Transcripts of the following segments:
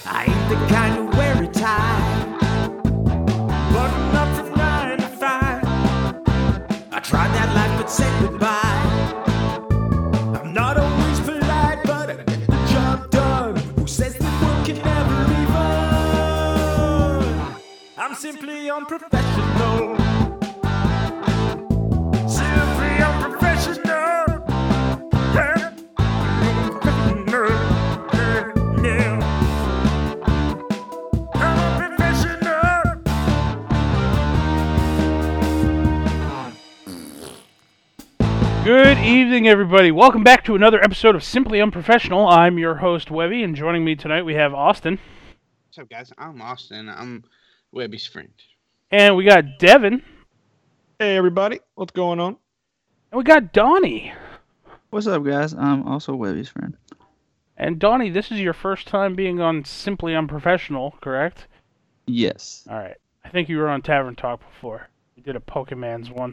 I ain't the kind to wear a tie, but not from 9 to 5. I tried that life but said goodbye. I'm not always polite, but I get the job done. Who says that work can never be fun? I'm simply unprofessional. Simply unprofessional. Yeah. Good evening, everybody. Welcome back to another episode of Simply Unprofessional. I'm your host, Webby, and joining me tonight we have Austin. What's up, guys? I'm Austin. I'm Webby's friend. And we got Devin. Hey, everybody. What's going on? And we got Donnie. What's up, guys? I'm also Webby's friend. And Donnie, this is your first time being on Simply Unprofessional, correct? Yes. All right. I think you were on Tavern Talk before. You did a Pokemans one.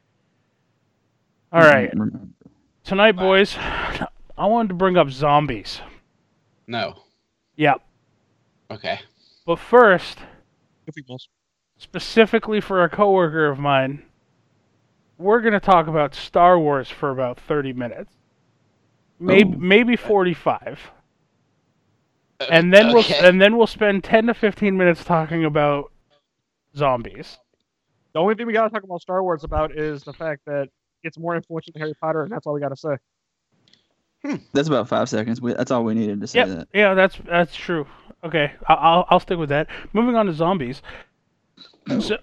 All right. Tonight, boys, I wanted to bring up zombies. No. Yep. Okay. But first, Goofy balls. specifically for a coworker of mine, we're going to talk about Star Wars for about 30 minutes. Maybe 45. And then we'll spend 10 to 15 minutes talking about zombies. The only thing we gotta talk about Star Wars about is the fact that it's more influential than Harry Potter, and that's all we gotta say. That's about 5 seconds. That's all we needed to say that. Yeah, that's true. Okay, I'll stick with that. Moving on to zombies. So,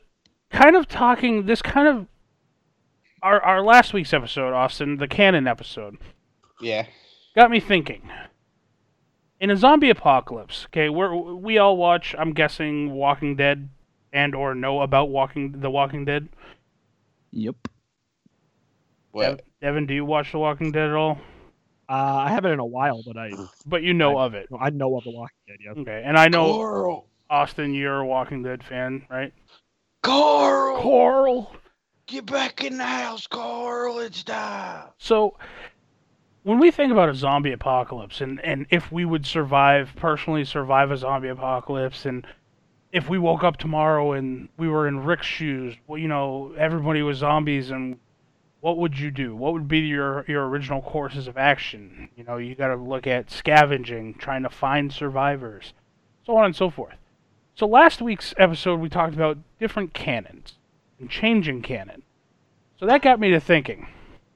our last week's episode, Austin, the canon episode, Yeah. got me thinking. In a zombie apocalypse, okay, we all watch, I'm guessing, Walking Dead and or know about The Walking Dead. Yep. What? Devin, do you watch The Walking Dead at all? I haven't in a while, But you know of it. I know of The Walking Dead. Yeah. Okay, and I know, Coral! Austin, you're a Walking Dead fan, right? Coral! Coral! Get back in the house, Coral! It's time! So, when we think about a zombie apocalypse, and if we would personally survive a zombie apocalypse, and if we woke up tomorrow and we were in Rick's shoes, well, you know, everybody was zombies, and what would you do? What would be your original courses of action? You know, you got to look at scavenging, trying to find survivors, so on and so forth. So last week's episode, we talked about different canons and changing canon. So that got me to thinking.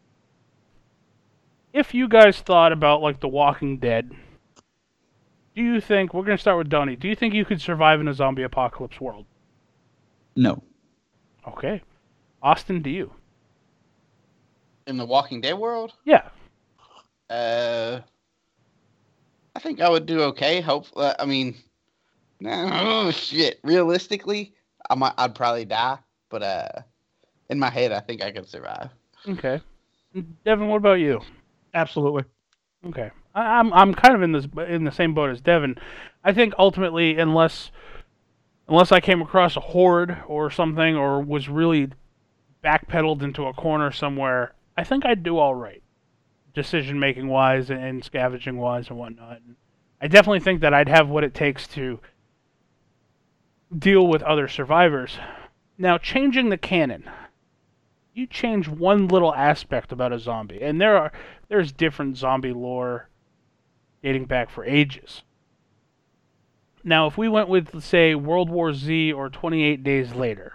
If you guys thought about, like, The Walking Dead, do you think, we're going to start with Donnie, do you think you could survive in a zombie apocalypse world? No. Okay. Austin, do you? In the Walking Dead world? Yeah. I think I would do okay. Hopefully, I mean, no, shit. Realistically, I'd probably die. But in my head, I think I could survive. Okay. Devin, what about you? Absolutely. Okay. I'm kind of in the same boat as Devin. I think ultimately, unless I came across a horde or something, or was really backpedaled into a corner somewhere, I think I'd do all right, decision-making wise and scavenging wise and whatnot. I definitely think that I'd have what it takes to deal with other survivors. Now, changing the canon. You change one little aspect about a zombie, and there's different zombie lore dating back for ages. Now, if we went with, say, World War Z or 28 Days Later,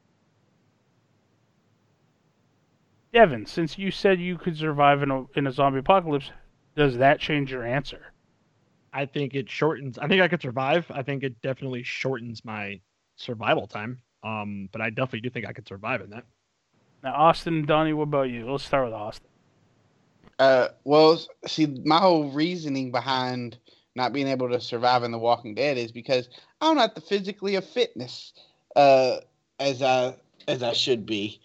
Devin, since you said you could survive in a zombie apocalypse, does that change your answer? I think it shortens. I think I could survive. I think it definitely shortens my survival time. But I definitely do think I could survive in that. Now, Austin and Donnie, what about you? Let's start with Austin. Well, see, my whole reasoning behind not being able to survive in The Walking Dead is because I'm not the physically of fitness as I should be.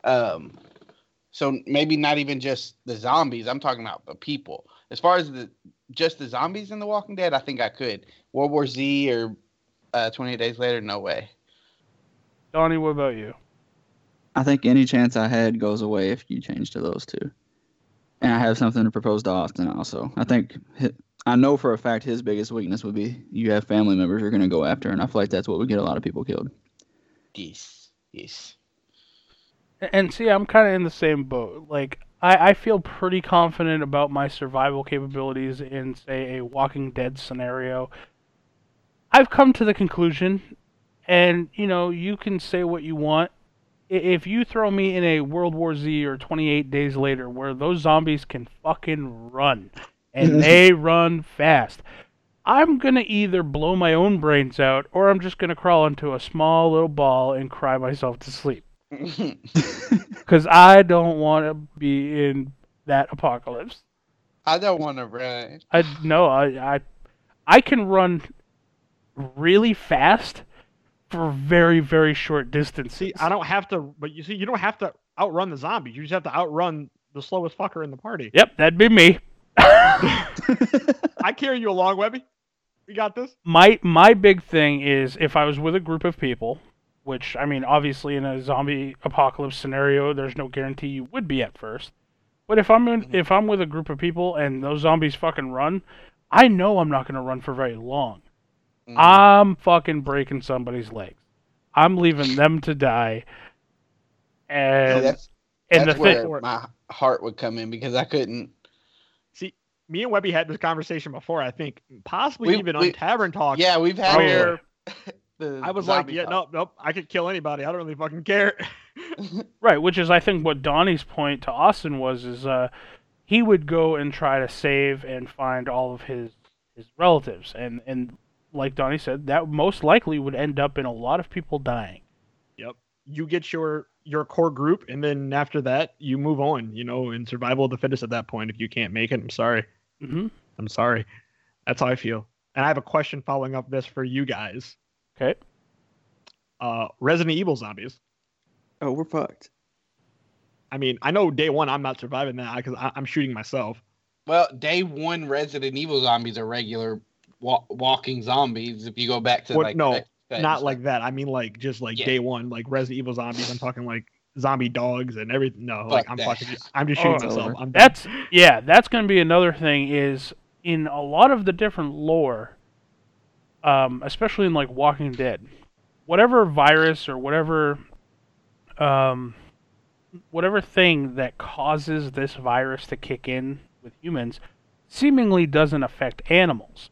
So maybe not even just the zombies. I'm talking about the people. As far as just the zombies in The Walking Dead, I think I could. World War Z or 28 Days Later, no way. Donnie, what about you? I think any chance I had goes away if you change to those two. And I have something to propose to Austin also. I think I know for a fact his biggest weakness would be you have family members you're going to go after, and I feel like that's what would get a lot of people killed. Yes. And see, I'm kind of in the same boat. Like, I feel pretty confident about my survival capabilities in, say, a Walking Dead scenario. I've come to the conclusion, and, you can say what you want. If you throw me in a World War Z or 28 Days Later where those zombies can fucking run, and they run fast, I'm going to either blow my own brains out, or I'm just going to crawl into a small little ball and cry myself to sleep. Because I don't want to be in that apocalypse. I don't want to run. I can run really fast for very, very short distances. See, I don't have to, but you don't have to outrun the zombies. You just have to outrun the slowest fucker in the party. Yep, that'd be me. I carry you along, Webby. We got this. My big thing is if I was with a group of people, which, I mean, obviously in a zombie apocalypse scenario, there's no guarantee you would be at first. But if I'm with a group of people and those zombies fucking run, I know I'm not going to run for very long. I'm fucking breaking somebody's legs. I'm leaving them to die. And that's where my heart would come in, because I couldn't. See, me and Webby had this conversation before, I think, possibly even on Tavern Talk. Yeah, we've had where I was like, nope, I could kill anybody. I don't really fucking care. Right, which is, I think, what Donnie's point to Austin was, is he would go and try to save and find all of his relatives. And like Donnie said, that most likely would end up in a lot of people dying. Yep. You get your core group, and then after that, you move on, in survival of the fittest at that point. If you can't make it, I'm sorry. Mm-hmm. I'm sorry. That's how I feel. And I have a question following up this for you guys. Okay. Resident Evil zombies. Oh, we're fucked. I mean, I know day one I'm not surviving that because I'm shooting myself. Well, day one Resident Evil zombies are regular walking zombies. If you go back to not like that. I mean, like just like day one, like Resident Evil zombies. I'm talking like zombie dogs and everything. No, like I'm just shooting myself. That's going to be another thing. Is in a lot of the different lore, especially in like Walking Dead, whatever virus or whatever thing that causes this virus to kick in with humans seemingly doesn't affect animals.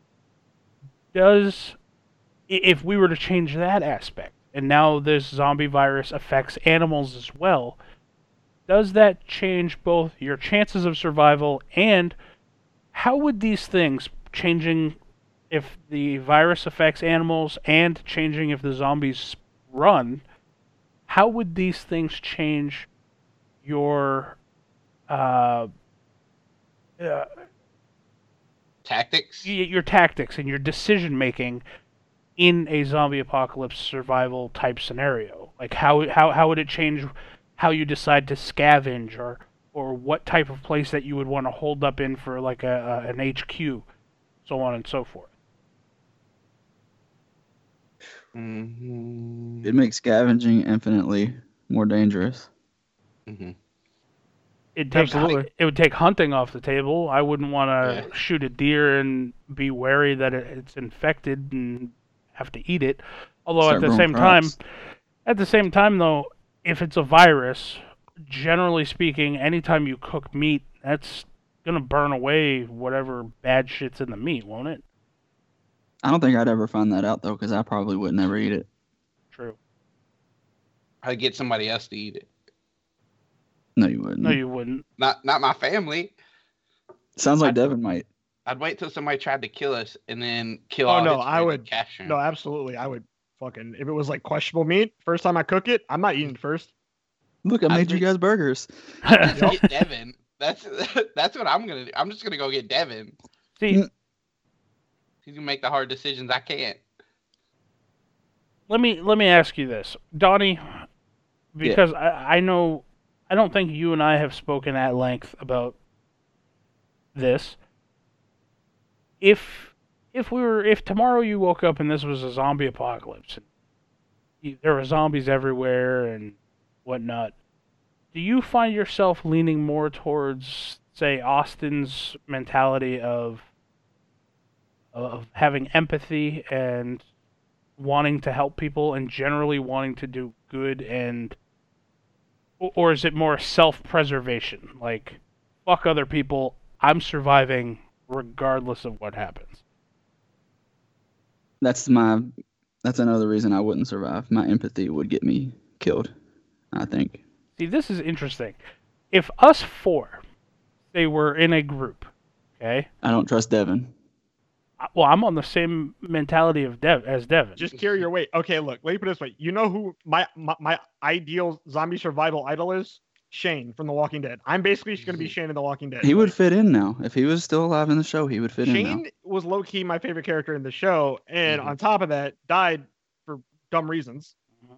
If we were to change that aspect, and now this zombie virus affects animals as well, does that change both your chances of survival, and how would these things, changing if the virus affects animals and changing if the zombies run, how would these things change your tactics? Your tactics and your decision making in a zombie apocalypse survival type scenario? Like how would it change how you decide to scavenge, or what type of place that you would want to hold up in for like an HQ, so on and so forth? It makes scavenging infinitely more dangerous. Mm-hmm. It would take hunting off the table. I wouldn't want to shoot a deer and be wary that it's infected and have to eat it. Although at the same time though, if it's a virus, generally speaking, anytime you cook meat, that's gonna burn away whatever bad shit's in the meat, won't it? I don't think I'd ever find that out though, because I probably would never eat it. True. I'd get somebody else to eat it. No, you wouldn't. No, you wouldn't. Not my family. Sounds like Devin might. I'd wait till somebody tried to kill us and then kill I would capture him. No, absolutely. I would fucking, if it was like questionable meat, first time I cook it, I'm not eating it first. Look, I made you guys burgers. Get Devin. That's what I'm gonna do. I'm just gonna go get Devin. See, he's gonna make the hard decisions. I can't. Let me ask you this, Donnie, because I know I don't think you and I have spoken at length about this. If tomorrow you woke up and this was a zombie apocalypse, and there were zombies everywhere and whatnot, do you find yourself leaning more towards, say, Austin's mentality of of having empathy and wanting to help people and generally wanting to do good, and or is it more self-preservation? Like, fuck other people, I'm surviving regardless of what happens. That's another reason I wouldn't survive. My empathy would get me killed, I think. See, this is interesting. If us four, they were in a group, okay? I don't trust Devin. Well, I'm on the same mentality of as Devin. Just carry your weight. Okay, look, let me put it this way. You know who my ideal zombie survival idol is? Shane from The Walking Dead. I'm basically going to be Shane in The Walking Dead. He would fit in now. If he was still alive in the show, he would fit in now. Shane was low-key my favorite character in the show, and on top of that, died for dumb reasons.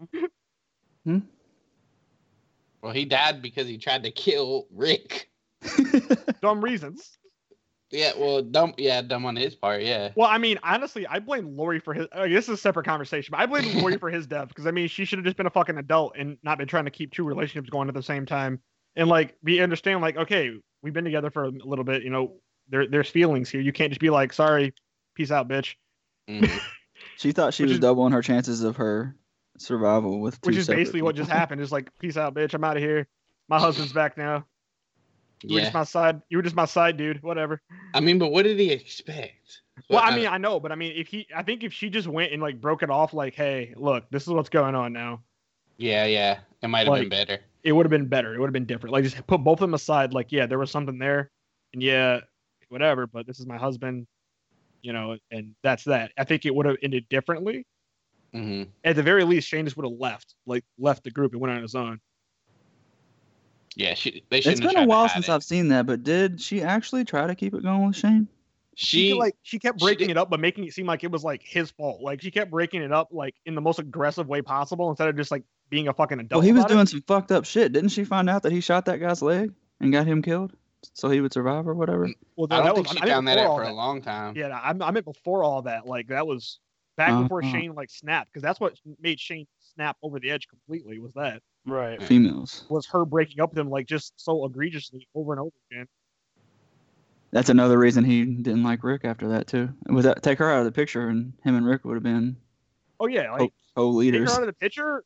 Well, he died because he tried to kill Rick. Dumb reasons. Yeah, well, dumb on his part, yeah. Well, I mean, honestly, I blame Lori for his. This is a separate conversation, but I blame Lori for his death because I mean, she should have just been a fucking adult and not been trying to keep two relationships going at the same time, and like be understand like, okay, we've been together for a little bit, you know, there's feelings here. You can't just be like, sorry, peace out, bitch. She thought she was doubling her chances of her survival with two which is separate basically what just happened. Is like, peace out, bitch. I'm out of here. My husband's back now. You were just my side. You were just my side, dude. Whatever. I mean, but what did he expect? Well, I mean, I know, but I mean, I think if she just went and like broke it off, like, hey, look, this is what's going on now. Yeah, it might have been better. It would have been better. It would have been different. Like, just put both of them aside. Like, yeah, there was something there, and yeah, whatever. But this is my husband, you know, and that's that. I think it would have ended differently. At the very least, Shane just would have left the group and went on his own. Yeah, it's been a while since I've seen that, but did she actually try to keep it going with Shane? She kept breaking it up, but making it seem like it was like his fault. Like she kept breaking it up like in the most aggressive way possible instead of just like being a fucking adult. Well, he was doing some fucked up shit. Didn't she find out that he shot that guy's leg and got him killed so he would survive or whatever? Well, I don't think she found that out for a long time. Yeah, I meant before all that. Like that was back before Shane like snapped, because that's what made Shane snap over the edge completely. Was that right? Females was her breaking up with him like just so egregiously over and over again. That's another reason he didn't like Rick after that too. Would that take her out of the picture, and him and Rick would have been like co-leaders. Take her out of the picture.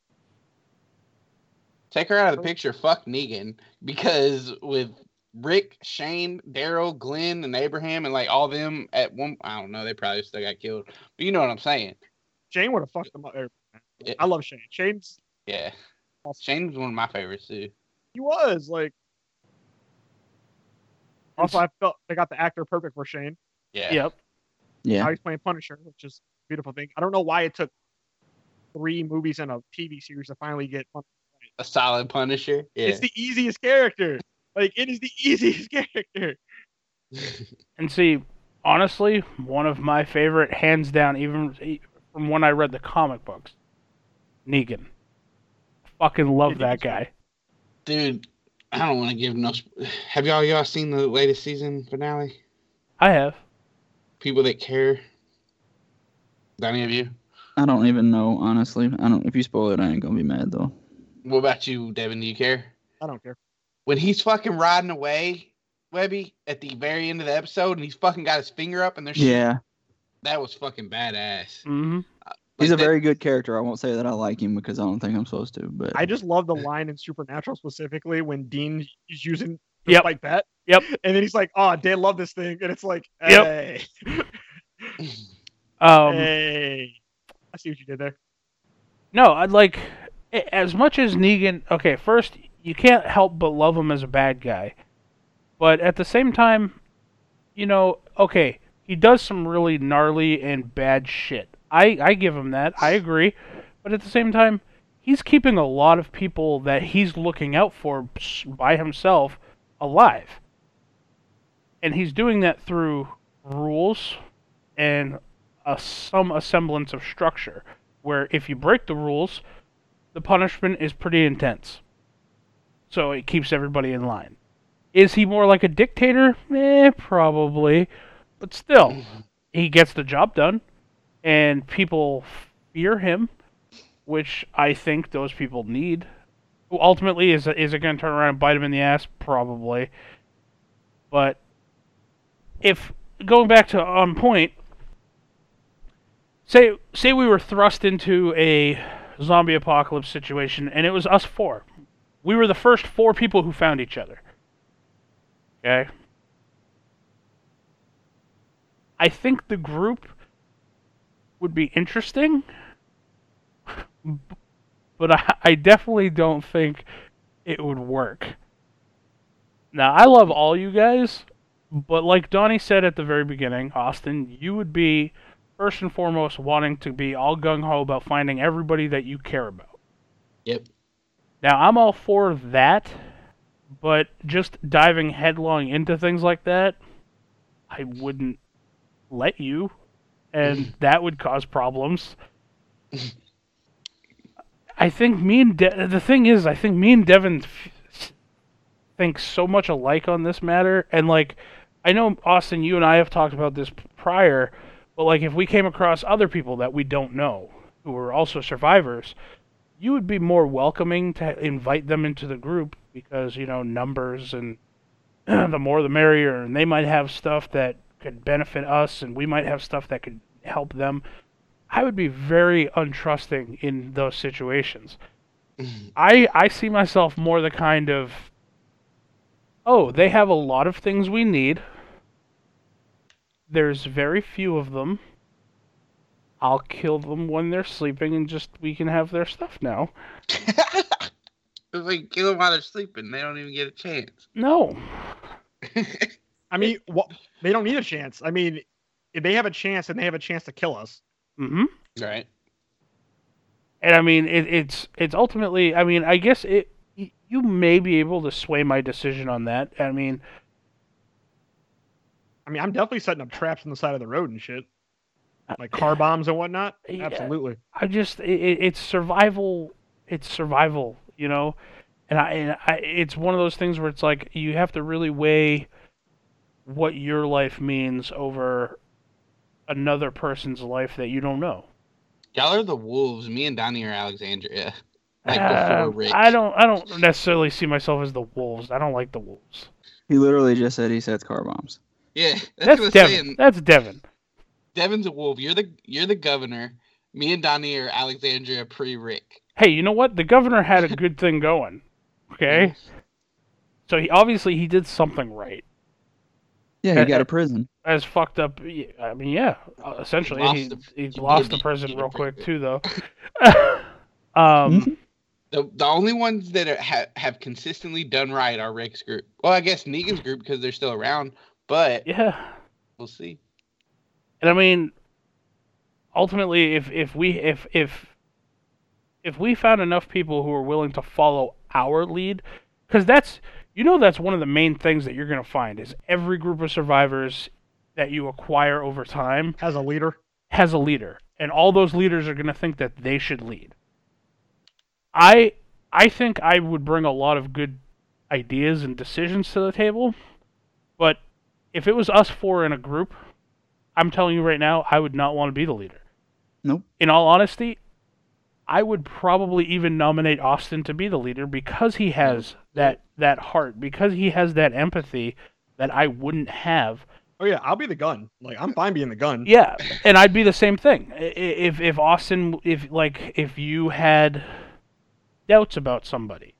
Take her out of the picture. Fuck Negan, because with Rick, Shane, Daryl, Glenn, and Abraham, and like all them at one, I don't know, they probably still got killed. But you know what I'm saying. Shane would have fucked them up. Yeah. I love Shane. Shane's Shane's one of my favorites too. He was like. Also, I felt they got the actor perfect for Shane. Yeah. Yep. Yeah. Now he's playing Punisher, which is a beautiful thing. I don't know why it took 3 movies and a TV series to finally get Punisher. A solid Punisher. Yeah. It's the easiest character. Like, it is the easiest character. And see, honestly, one of my favorite, hands down, even from when I read the comic books, Negan. Fucking love that guy. Dude, I don't want to give no... Have y'all seen the latest season finale? I have. People that care? Any of you? I don't even know, honestly. If you spoil it, I ain't gonna be mad though. What about you, Devin? Do you care? I don't care. When he's fucking riding away, Webby, at the very end of the episode, and he's fucking got his finger up and there's that was fucking badass. Mm-hmm. He's a very good character. I won't say that I like him because I don't think I'm supposed to, but I just love the line in Supernatural specifically when Dean is using like that. Yep. And then he's like, "Oh, they love this thing," and it's like, "Hey, hey, I see what you did there." No, I'd like as much as Negan. Okay, first you can't help but love him as a bad guy, but at the same time, you know, okay, he does some really gnarly and bad shit. I give him that. I agree. But at the same time, he's keeping a lot of people that he's looking out for by himself alive. And he's doing that through rules and some semblance of structure, where if you break the rules, the punishment is pretty intense. So it keeps everybody in line. Is he more like a dictator? Probably. But still, he gets the job done. And people fear him, which I think those people need. Ultimately, is it going to turn around and bite him in the ass? Probably. But if, going back to on point, say we were thrust into a zombie apocalypse situation, and it was us four. We were the first 4 people who found each other. Okay? I think the group would be interesting, but I definitely don't think it would work. Now, I love all you guys, but like Donnie said at the very beginning, Austin, you would be first and foremost wanting to be all gung-ho about finding everybody that you care about. Yep. Now, I'm all for that, but just diving headlong into things like that, I wouldn't let you, and that would cause problems. I think me and the thing is, I think me and Devin think so much alike on this matter, and like, I know, Austin, you and I have talked about this prior, but like, if we came across other people that we don't know, who are also survivors, you would be more welcoming to invite them into the group because, you know, numbers and the more the merrier, and they might have stuff that could benefit us, and we might have stuff that could help them. I would be very untrusting in those situations. I see myself more the kind of, oh, they have a lot of things we need. There's very few of them. I'll kill them when they're sleeping, and just we can have their stuff now. If we kill them while they're sleeping, they don't even get a chance. No. I mean, they don't need a chance. I mean, if they have a chance, then they have a chance to kill us. Mm-hmm. Right. And I mean, it's ultimately, I mean, I guess you may be able to sway my decision on that. I mean, I'm definitely setting up traps on the side of the road and shit. Like car bombs and whatnot. Yeah. Absolutely. I just, it's survival. It's survival, you know? And I, it's one of those things where it's like, you have to really weigh what your life means over another person's life that you don't know. Y'all are the wolves. Me and Donnie are Alexandria. Like before Rick. I don't necessarily see myself as the wolves. I don't like the wolves. He literally just said he sets car bombs. Yeah, That's what I'm Devin. saying. That's Devin. Devin's a wolf. You're the governor. Me and Donnie are Alexandria pre-Rick. Hey, you know what? The governor had a good thing going. Okay? So he did something right. Yeah, he got a prison. As fucked up, I mean, yeah. Essentially, he lost the prison real quick too, though. The only ones that have consistently done right are Rick's group. Well, I guess Negan's group because they're still around, but yeah, we'll see. And I mean, ultimately, if we found enough people who are willing to follow our lead, because that's one of the main things that you're going to find is every group of survivors that you acquire over time Has a leader. And all those leaders are going to think that they should lead. I think I would bring a lot of good ideas and decisions to the table, but if it was us 4 in a group, I'm telling you right now, I would not want to be the leader. Nope. In all honesty, I would probably even nominate Austin to be the leader because he has that heart, because he has that empathy that I wouldn't have. Oh yeah, I'll be the gun. Like I'm fine being the gun. Yeah, and I'd be the same thing. If Austin, if you had doubts about somebody,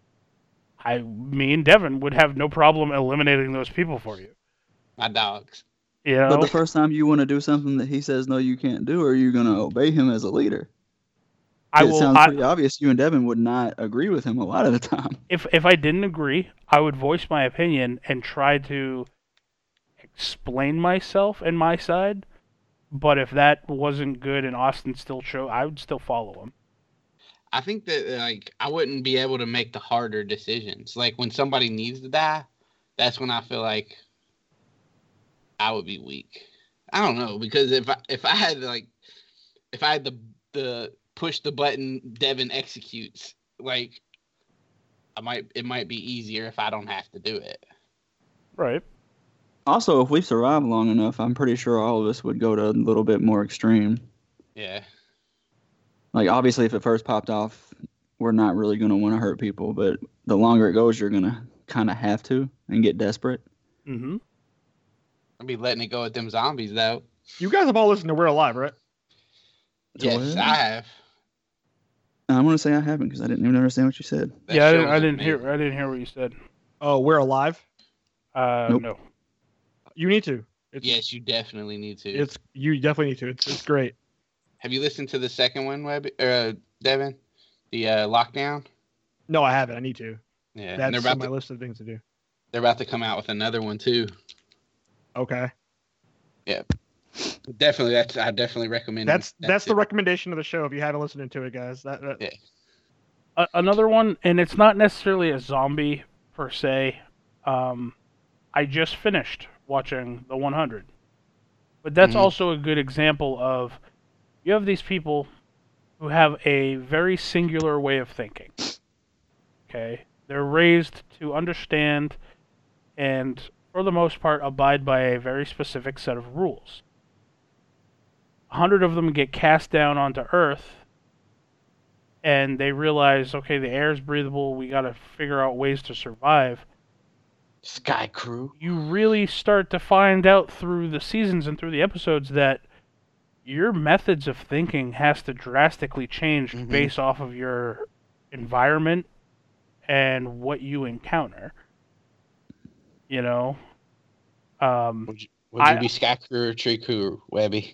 me and Devin would have no problem eliminating those people for you. My dogs. You know? But the first time you want to do something that he says no, you can't do, are you going to obey him as a leader? It sounds pretty obvious you and Devin would not agree with him a lot of the time. If I didn't agree, I would voice my opinion and try to explain myself and my side. But if that wasn't good and Austin still I would still follow him. I think that I wouldn't be able to make the harder decisions. Like when somebody needs to die, that's when I feel like I would be weak. I don't know, because if I had the push the button Devin executes, like it might be easier if I don't have to do it. Right. Also, if we survive long enough, I'm pretty sure all of us would go to a little bit more extreme. Yeah. Like, obviously, if it first popped off, we're not really going to want to hurt people, but the longer it goes, you're going to kind of have to and get desperate. Mm-hmm. I'll be letting it go with them zombies, though. You guys have all listened to We're Alive, right? Yes, I have. I'm gonna say I haven't because I didn't even understand what you said. Yeah, I didn't hear what you said. Oh, We're Alive? Nope. No. You need to. Yes, you definitely need to. You definitely need to. It's great. Have you listened to the second one, Devin? The Lockdown? No, I haven't. I need to. Yeah, That's on my list of things to do. They're about to come out with another one too. Okay. Yeah. Definitely, I definitely recommend. That's the recommendation of the show. If you haven't listened to it, guys. Yeah. Another one, and it's not necessarily a zombie per se. I just finished watching The 100, but that's also a good example of you have these people who have a very singular way of thinking. Okay, they're raised to understand and, for the most part, abide by a very specific set of rules. 100 of them get cast down onto Earth, and they realize, okay, the air is breathable, we gotta figure out ways to survive. Sky Crew. You really start to find out through the seasons and through the episodes that your methods of thinking has to drastically change based off of your environment and what you encounter. You know? Would you be Sky Crew or Tree Crew, Webby?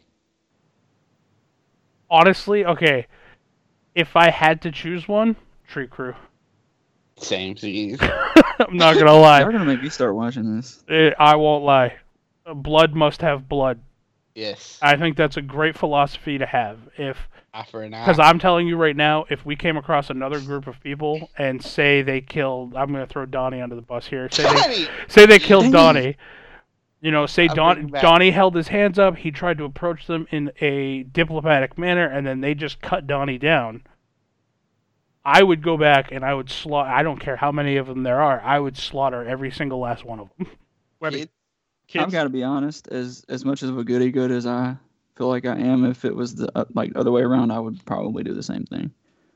Honestly, okay. If I had to choose one, Tree Crew. Same, geez. I'm not gonna lie. You're gonna make me start watching this. I won't lie. Blood must have blood. Yes. I think that's a great philosophy to have. Because I'm telling you right now, if we came across another group of people and say they killed, I'm gonna throw Donnie under the bus here. Say they killed Donnie. You know, say Donnie held his hands up. He tried to approach them in a diplomatic manner, and then they just cut Donnie down. I would go back and I would slaughter. I don't care how many of them there are. I would slaughter every single last one of them. Webby, I've got to be honest. As much of a goody good as I feel like I am, if it was the other way around, I would probably do the same thing.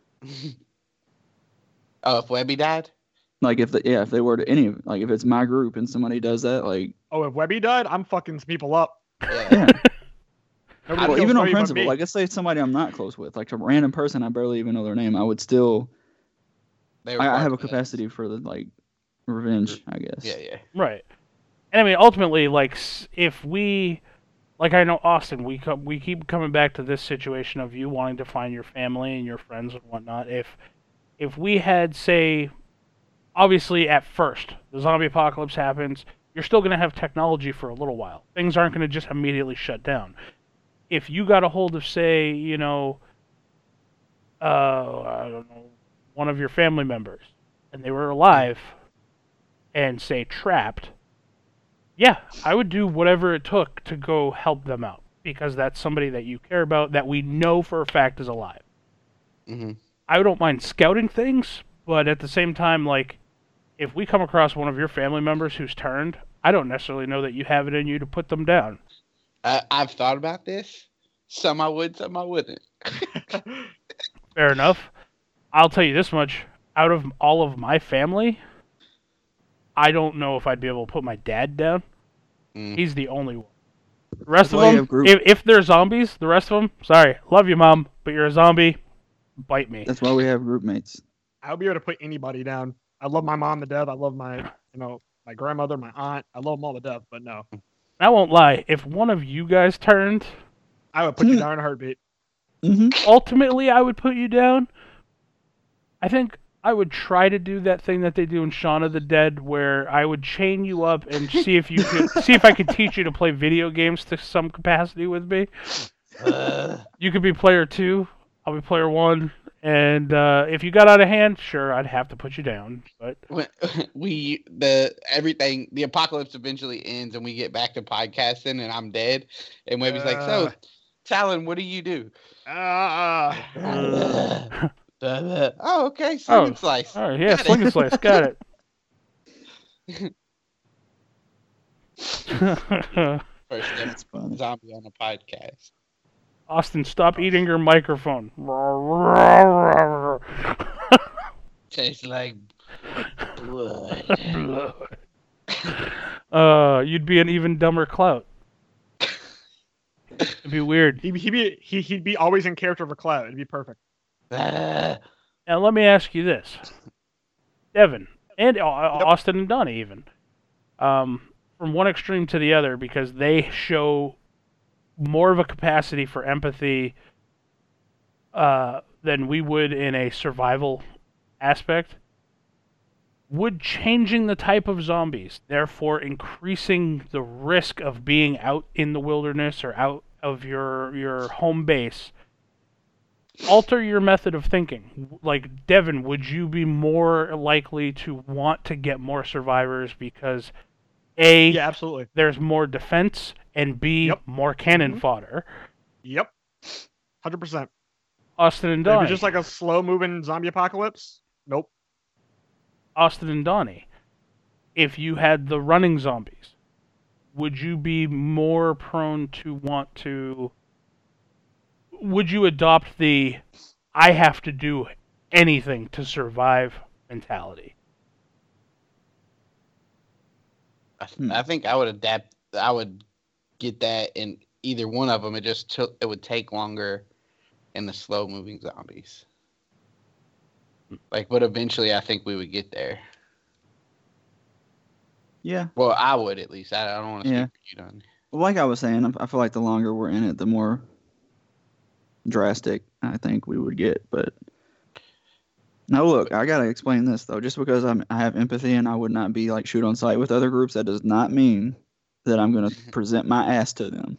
Oh, if Webby died? Like if they were to if it's my group and somebody does that, like. Oh, if Webby died, I'm fucking some people up. Yeah. Well, even on principle, like let's say it's somebody I'm not close with, like a random person I barely even know their name, I would still. I have a capacity for the revenge, I guess. Yeah. Right. And I mean, ultimately, if we, I know Austin, we keep coming back to this situation of you wanting to find your family and your friends and whatnot. If we had, say, obviously at first the zombie apocalypse happens, you're still going to have technology for a little while. Things aren't going to just immediately shut down. If you got a hold of, say, I don't know, one of your family members, and they were alive, and, say, trapped, yeah, I would do whatever it took to go help them out, because that's somebody that you care about, that we know for a fact is alive. Mm-hmm. I don't mind scouting things, but at the same time, if we come across one of your family members who's turned, I don't necessarily know that you have it in you to put them down. I've thought about this. Some I would, some I wouldn't. Fair enough. I'll tell you this much. Out of all of my family, I don't know if I'd be able to put my dad down. He's the only one. The rest of them, if they're zombies, the rest of them, sorry, love you, Mom, but you're a zombie, bite me. That's why we have group mates. I'll be able to put anybody down. I love my mom to death. I love my grandmother, my aunt. I love them all to death, but no. I won't lie. If one of you guys turned, I would put you down in a heartbeat. Ultimately, I would put you down. I think I would try to do that thing that they do in Shaun of the Dead, where I would chain you up and see if I could teach you to play video games to some capacity with me. You could be player 2, I'll be player 1, and if you got out of hand, sure, I'd have to put you down. But the apocalypse eventually ends, and we get back to podcasting, and I'm dead, and Webby's like, so, Talon, what do you do? Oh, okay. Sling and slice. Oh, yeah, sling and slice. Got it. First zombie on a podcast. Austin, stop eating your microphone. Tastes like blood. You'd be an even dumber Clout. It'd be weird. He'd be always in character for Cloud. It'd be perfect. Now let me ask you this, Devin and Austin and Donnie even, from one extreme to the other, because they show more of a capacity for empathy than we would in a survival aspect. Would changing the type of zombies, therefore increasing the risk of being out in the wilderness or out of your home base, alter your method of thinking? Like, Devin, would you be more likely to want to get more survivors because A, yeah, absolutely, there's more defense, and B, more cannon fodder? Yep. 100%. Austin and Donnie. If it's just like a slow-moving zombie apocalypse? Nope. Austin and Donnie, if you had the running zombies, would you be more prone to want to... Would you adopt the I have to do anything to survive mentality? I think I would adapt. I would get that in either one of them. It would take longer in the slow moving zombies. But eventually I think we would get there. Yeah. Well, I would at least. I don't want to speak for you, Don. Like I was saying, I feel like the longer we're in it, the more drastic I think we would get. But now look, I gotta explain this though. Just because I have empathy and I would not be like shoot on sight with other groups, that does not mean that I'm gonna present my ass to them.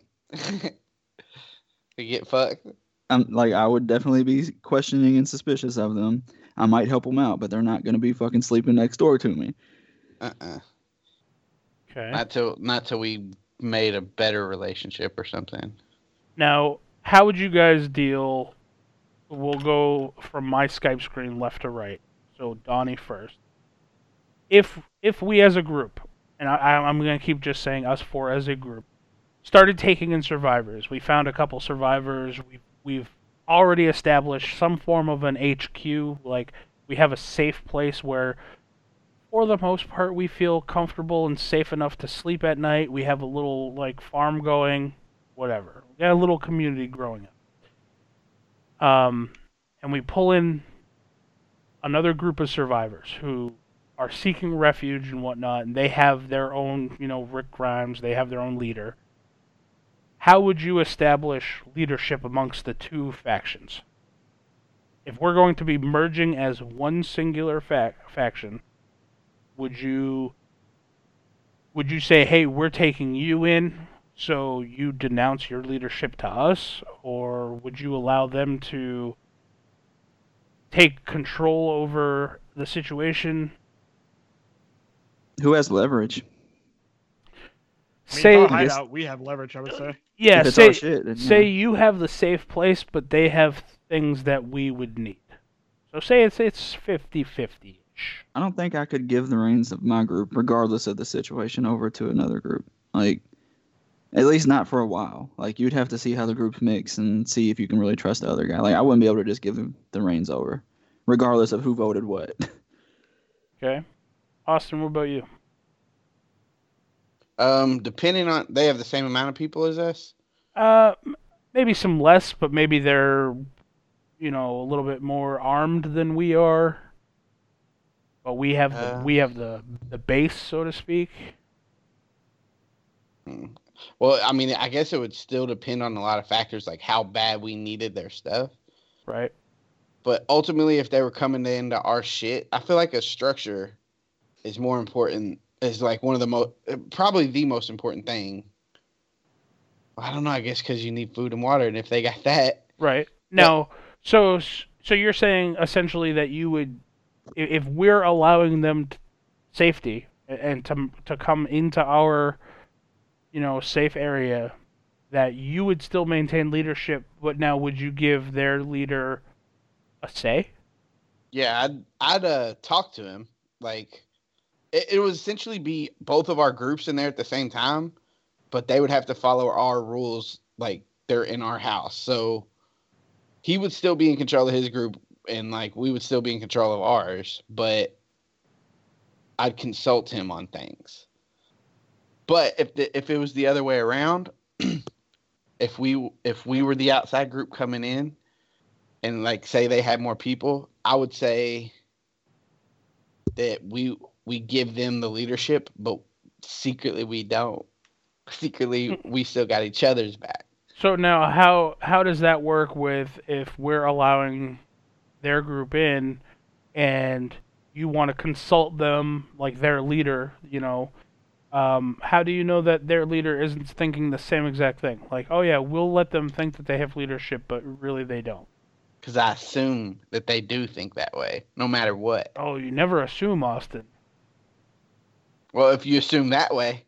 To get fucked. I would definitely be questioning and suspicious of them. I might help them out, but they're not gonna be fucking sleeping next door to me. Okay. Not till we made a better relationship or something. Now, how would you guys deal? We'll go from my Skype screen left to right. So Donnie first. If we as a group, and I'm going to keep just saying us four as a group, started taking in survivors. We found a couple survivors. We've already established some form of an HQ. Like, we have a safe place where, for the most part, we feel comfortable and safe enough to sleep at night. We have a little, farm going, whatever. We got a little community growing up. And we pull in another group of survivors who are seeking refuge and whatnot, and they have their own, Rick Grimes, they have their own leader. How would you establish leadership amongst the two factions? If we're going to be merging as one singular faction, would you say, hey, we're taking you in, so you denounce your leadership to us? Or would you allow them to take control over the situation? Who has leverage? Say, hideout, we have leverage, I would say. Yeah, say you have the safe place, but they have things that we would need. So say it's 50-50-ish. I don't think I could give the reins of my group, regardless of the situation, over to another group. At least not for a while. You'd have to see how the groups mix and see if you can really trust the other guy. I wouldn't be able to just give the reins over, regardless of who voted what. Okay. Austin, what about you? Depending on, they have the same amount of people as us? Maybe some less, but maybe they're, a little bit more armed than we are. But we have the base, so to speak. Well, I mean, I guess it would still depend on a lot of factors, like how bad we needed their stuff. Right. But ultimately, if they were coming into our shit, I feel like a structure is more important. Is one of the probably the most important thing. I don't know. I guess because you need food and water, and if they got that, right now, so you're saying essentially that you would, if we're allowing them safety and to come into our, safe area, that you would still maintain leadership, but now would you give their leader a say? Yeah, I'd talk to him. It would essentially be both of our groups in there at the same time, but they would have to follow our rules like they're in our house. So he would still be in control of his group, and we would still be in control of ours, but I'd consult him on things. But if it was the other way around, if we were the outside group coming in, and like say they had more people, I would say that we give them the leadership, but secretly we don't. Secretly, we still got each other's back. So now, how does that work with if we're allowing their group in, and you want to consult them like their leader? How do you know that their leader isn't thinking the same exact thing? Like, oh yeah, we'll let them think that they have leadership, but really they don't. Because I assume that they do think that way, no matter what. Oh, you never assume, Austin. Well, if you assume that way,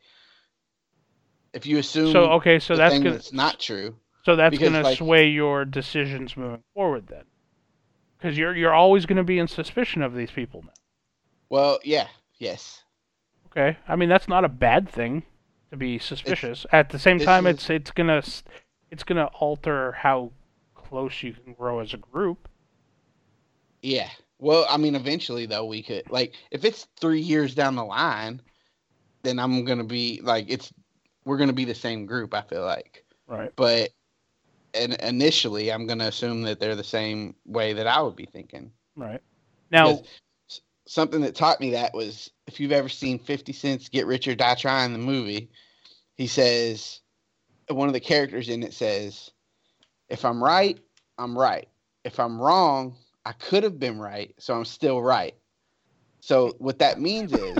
if you assume so that's not true. So that's going to sway your decisions moving forward then. Because you're always going to be in suspicion of these people now. Well, yeah, yes. Okay, I mean that's not a bad thing to be suspicious. At the same time, it's gonna alter how close you can grow as a group. Yeah. Well, I mean, eventually though, we could if it's 3 years down the line, then I'm gonna be we're gonna be the same group. I feel like. Right. But initially, I'm gonna assume that they're the same way that I would be thinking. Right. Now. Something that taught me that was, if you've ever seen 50 Cent's Get Rich or Die Trying, the movie, he says, one of the characters in it says, if I'm right, I'm right. If I'm wrong, I could have been right, so I'm still right. So what that means is,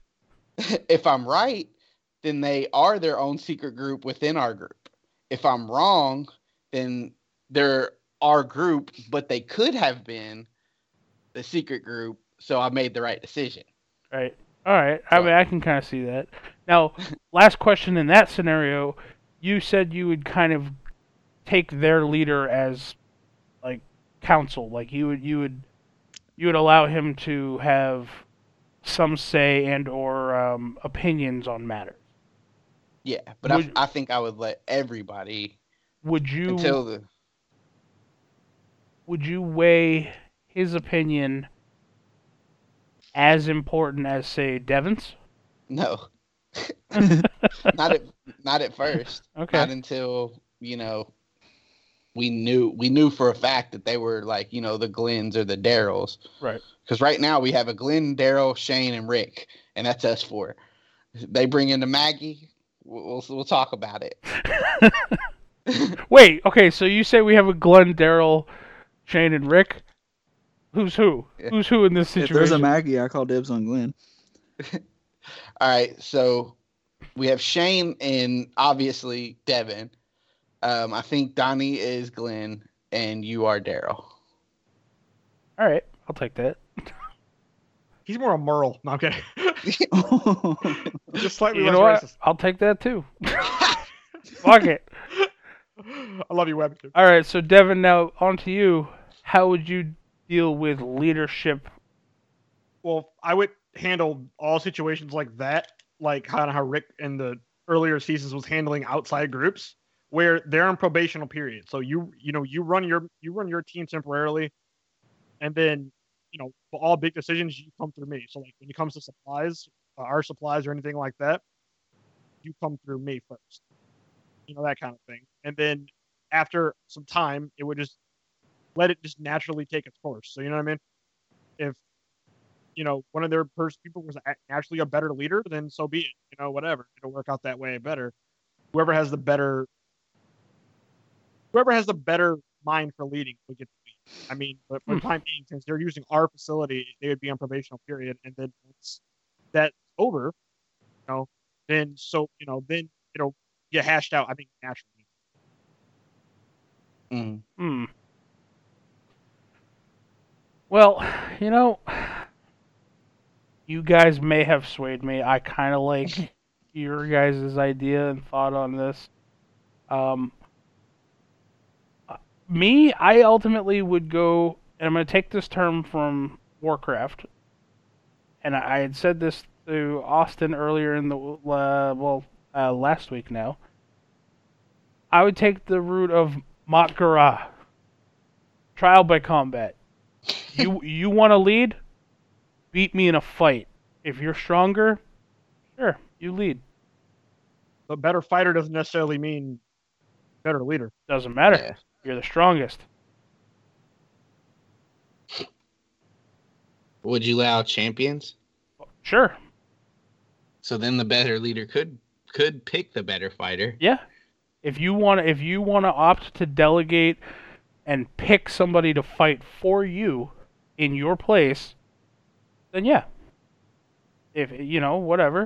if I'm right, then they are their own secret group within our group. If I'm wrong, then they're our group, but they could have been the secret group. So I made the right decision. Right. All right. So, I mean, I can kind of see that. Now, last question in that scenario, you said you would kind of take their leader as like counsel, like you would allow him to have some say and or opinions on matters. Yeah, but I think I would let everybody. Would you weigh his opinion as important as, say, Devin's? No. not at first. Okay. Not until, we knew for a fact that they were the Glens or the Daryls. Right. Because right now we have a Glenn, Daryl, Shane, and Rick, and that's us four. They bring in the Maggie, we'll talk about it. Wait, okay, so you say we have a Glenn, Daryl, Shane, and Rick? Who's who? Yeah. Who's who in this situation? If there's a Maggie, I call dibs on Glenn. All right, so we have Shane and obviously Devin. I think Donnie is Glenn and you are Daryl. All right, I'll take that. He's more a Merle. No, I'm kidding. Just slightly less racist. What? I'll take that too. Fuck it. I love you, Web. All right, so Devin, now on to you. How would you deal with leadership? Well, I would handle all situations like that, like kind of how Rick in the earlier seasons was handling outside groups where they're in probational period. So you run your team temporarily, and then for all big decisions you come through me. So like when it comes to supplies, our supplies or anything like that, you come through me first. That kind of thing. And then after some time, it would just let it just naturally take its course. So you know what I mean? If one of their people was naturally a better leader, then so be it. Whatever. It'll work out that way better. Whoever has the better mind for leading will get to lead. I mean, but for the time being, since they're using our facility, they would be on probational period, and then once that's over, then it'll get hashed out, I think, naturally. Well, you guys may have swayed me. I kind of like your guys' idea and thought on this. I ultimately would go, and I'm going to take this term from Warcraft, and I had said this to Austin earlier in the, last week now. I would take the route of Mat-Gara. Trial by combat. You want to lead? Beat me in a fight. If you're stronger, sure, you lead. But better fighter doesn't necessarily mean Better leader. Doesn't matter. Yeah. You're the strongest. Would you allow champions? Sure. So then the better leader could pick the better fighter. Yeah. If you want to opt to delegate and pick somebody to fight for you in your place, then yeah. If whatever.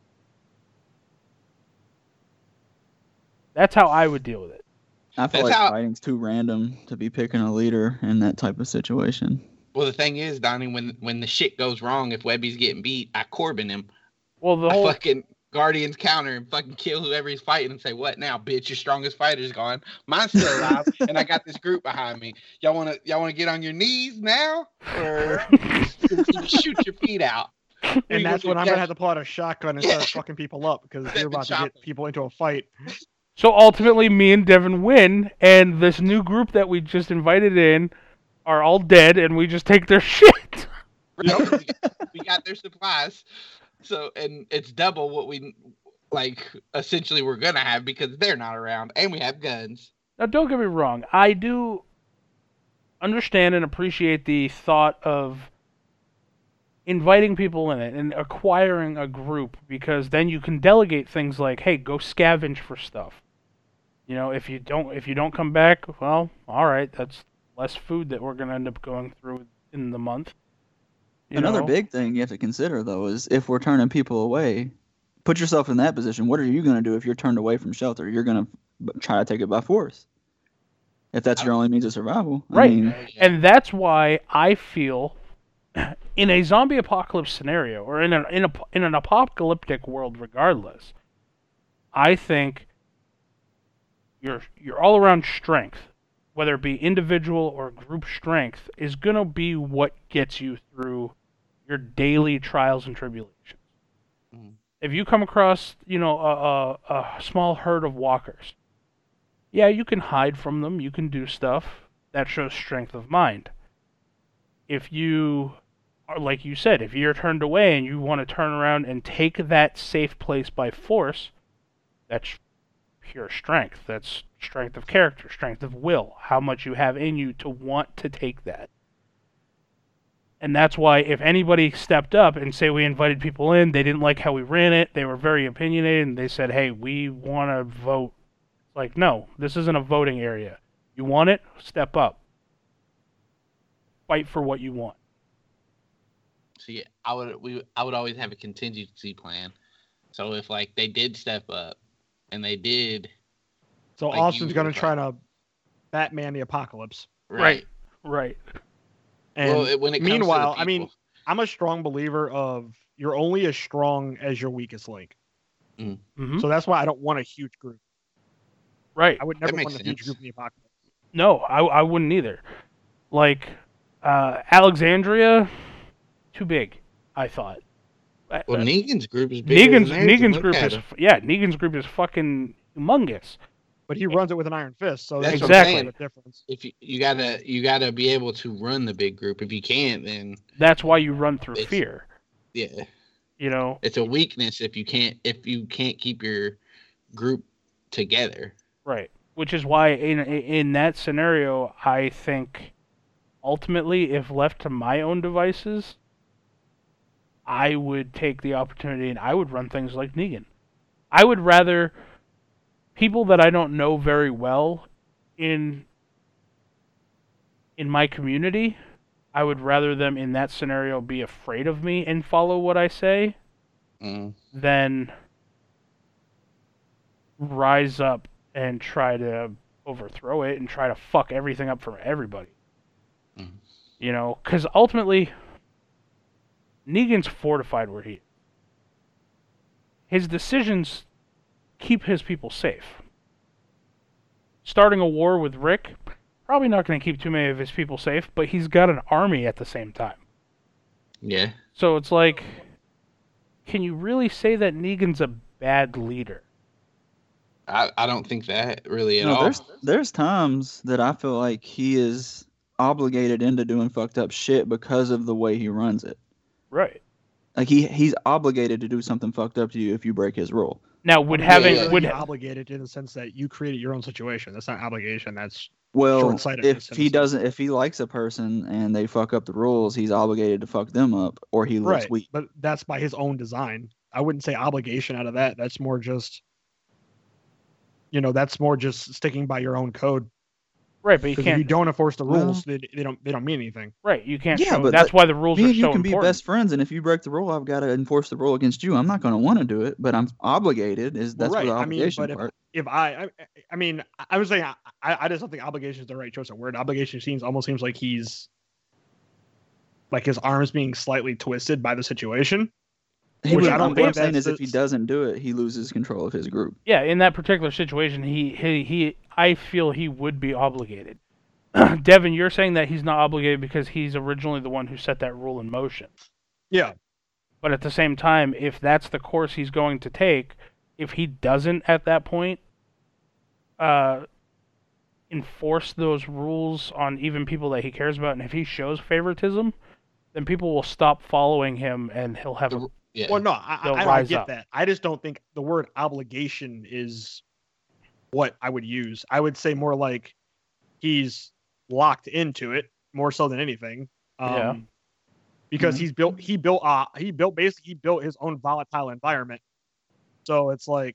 That's how I would deal with it. I feel like fighting's too random to be picking a leader in that type of situation. Well, the thing is, Donnie, when the shit goes wrong, if Webby's getting beat, I Corbin him. Well, I fucking Guardians counter and fucking kill whoever he's fighting and say, "What now, bitch? Your strongest fighter's gone. Mine's still alive, and I got this group behind me. Y'all wanna get on your knees now, or shoot your feet out?" And that's when I'm gonna have to pull out a shotgun and start fucking people up because you're about to get people into a fight. So ultimately, me and Devin win, and this new group that we just invited in are all dead, and we just take their shit. Right. We got their supplies, so and it's double what we essentially we're gonna have because they're not around, and we have guns. Now, don't get me wrong. I do understand and appreciate the thought of inviting people in it and acquiring a group because then you can delegate things like, "Hey, go scavenge for stuff." If you don't come back, well, all right, that's less food that we're going to end up going through in the month. Another big thing you have to consider, though, is if we're turning people away, put yourself in that position. What are you going to do if you're turned away from shelter? You're going to try to take it by force. If that's your only means of survival. Right. And that's why I feel in a zombie apocalypse scenario or in an apocalyptic world regardless, I think your all-around strength, whether it be individual or group strength, is going to be what gets you through your daily trials and tribulations. Mm. If you come across, a small herd of walkers, yeah, you can hide from them, you can do stuff. That shows strength of mind. If you are, like you said, if you're turned away and you want to turn around and take that safe place by force, that's pure strength. That's strength of character, strength of will, how much you have in you to want to take that. And that's why if anybody stepped up and say we invited people in, they didn't like how we ran it, they were very opinionated, and they said, "Hey, we want to vote." Like, no, this isn't a voting area. You want it? Step up. Fight for what you want. See, I would always have a contingency plan. So if they did step up, and they did. So Austin's going to try to Batman the apocalypse. Right. And when it comes meanwhile, to I'm a strong believer of you're only as strong as your weakest link. Mm-hmm. So that's why I don't want a huge group. Right. I would never want a huge group in the apocalypse. No, I wouldn't either. Alexandria, too big, I thought. Well, Negan's group is big. Negan's group is fucking humongous. But he runs it with an iron fist, so that's exactly the difference. If you gotta be able to run the big group. If you can't, then that's why you run through fear. Yeah, it's a weakness if you can't keep your group together. Right, which is why in that scenario, I think ultimately, if left to my own devices, I would take the opportunity and I would run things like Negan. I would rather people that I don't know very well in my community, I would rather them in that scenario be afraid of me and follow what I say than rise up and try to overthrow it and try to fuck everything up for everybody. Because ultimately Negan's fortified where he is. His decisions keep his people safe. Starting a war with Rick, probably not going to keep too many of his people safe, but he's got an army at the same time. Yeah. So it's like, can you really say that Negan's a bad leader? I don't think that really at all. There's times that I feel like he is obligated into doing fucked up shit because of the way he runs it. Right. Like he's obligated to do something fucked up to you if you break his rule. Now, would be obligated in the sense that you created your own situation? That's not obligation. That's short-sighted. If he likes a person and they fuck up the rules, he's obligated to fuck them up, or he looks weak. But that's by his own design. I wouldn't say obligation out of that. That's more just, sticking by your own code. Right, but you can't. If you don't enforce the rules, they don't mean anything. Right, you can't. Yeah, but that's why the rules are so important. You can be best friends, and if you break the rule, I've got to enforce the rule against you. I'm not going to want to do it, but I'm obligated. That's right. The obligation part. I was saying I just don't think obligation is the right choice of word. Obligation almost seems like he's like his arms being slightly twisted by the situation. What I'm saying is, if he doesn't do it, he loses control of his group. Yeah, in that particular situation, I feel he would be obligated. Devin, you're saying that he's not obligated because he's originally the one who set that rule in motion. Yeah. But at the same time, if that's the course he's going to take, if he doesn't at that point enforce those rules on even people that he cares about, and if he shows favoritism, then people will stop following him, and he'll have a... Yeah. Well, no, I get that. I just don't think the word obligation is what I would use. I would say more like he's locked into it more so than anything. Because he built his own volatile environment. So it's like,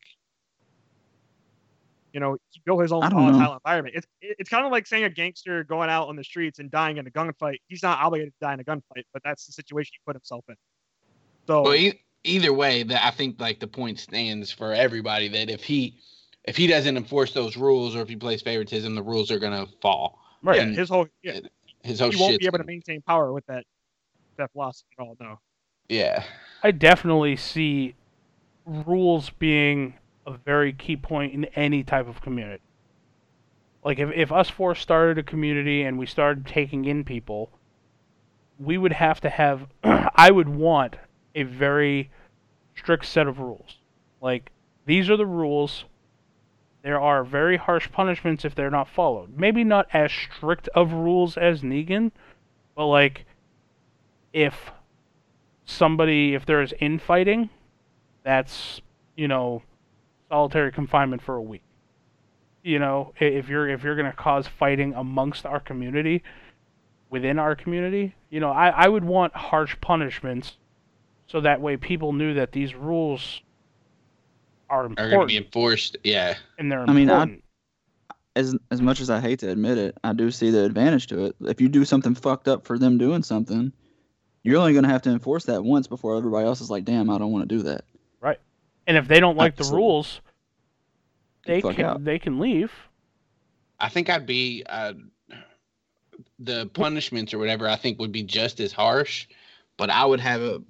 he built his own volatile environment. It's kind of like saying a gangster going out on the streets and dying in a gunfight. He's not obligated to die in a gunfight, but that's the situation he put himself in. So, well, either way, I think like the point stands for everybody that if he doesn't enforce those rules, or if he plays favoritism, the rules are gonna fall. Right. And his whole he won't be able to maintain power with that philosophy at all. No. Yeah. I definitely see rules being a very key point in any type of community. Like if us four started a community and we started taking in people, we would have to have. I would want a very strict set of rules. Like, these are the rules. There are very harsh punishments if they're not followed. Maybe not as strict of rules as Negan, but like, if there is infighting, that's, solitary confinement for a week. If you're gonna cause fighting amongst our community, within our community, I would want harsh punishments. So that way people knew that these rules are important. Are going to be enforced, yeah. And they're important. As much as I hate to admit it, I do see the advantage to it. If you do something fucked up for them doing something, you're only going to have to enforce that once before everybody else is like, damn, I don't want to do that. Right. And if they don't like the rules, they can leave. I think I'd be... the punishments or whatever, I think would be just as harsh. But I would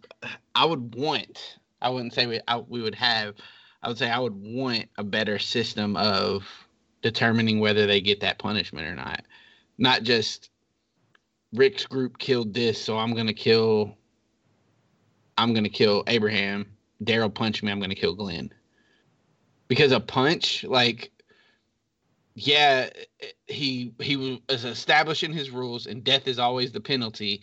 want a better system of determining whether they get that punishment or not. Not just Rick's group killed this, so I'm gonna kill Abraham. Daryl punched me, I'm gonna kill Glenn. Because a punch, like, yeah, he was establishing his rules, and death is always the penalty.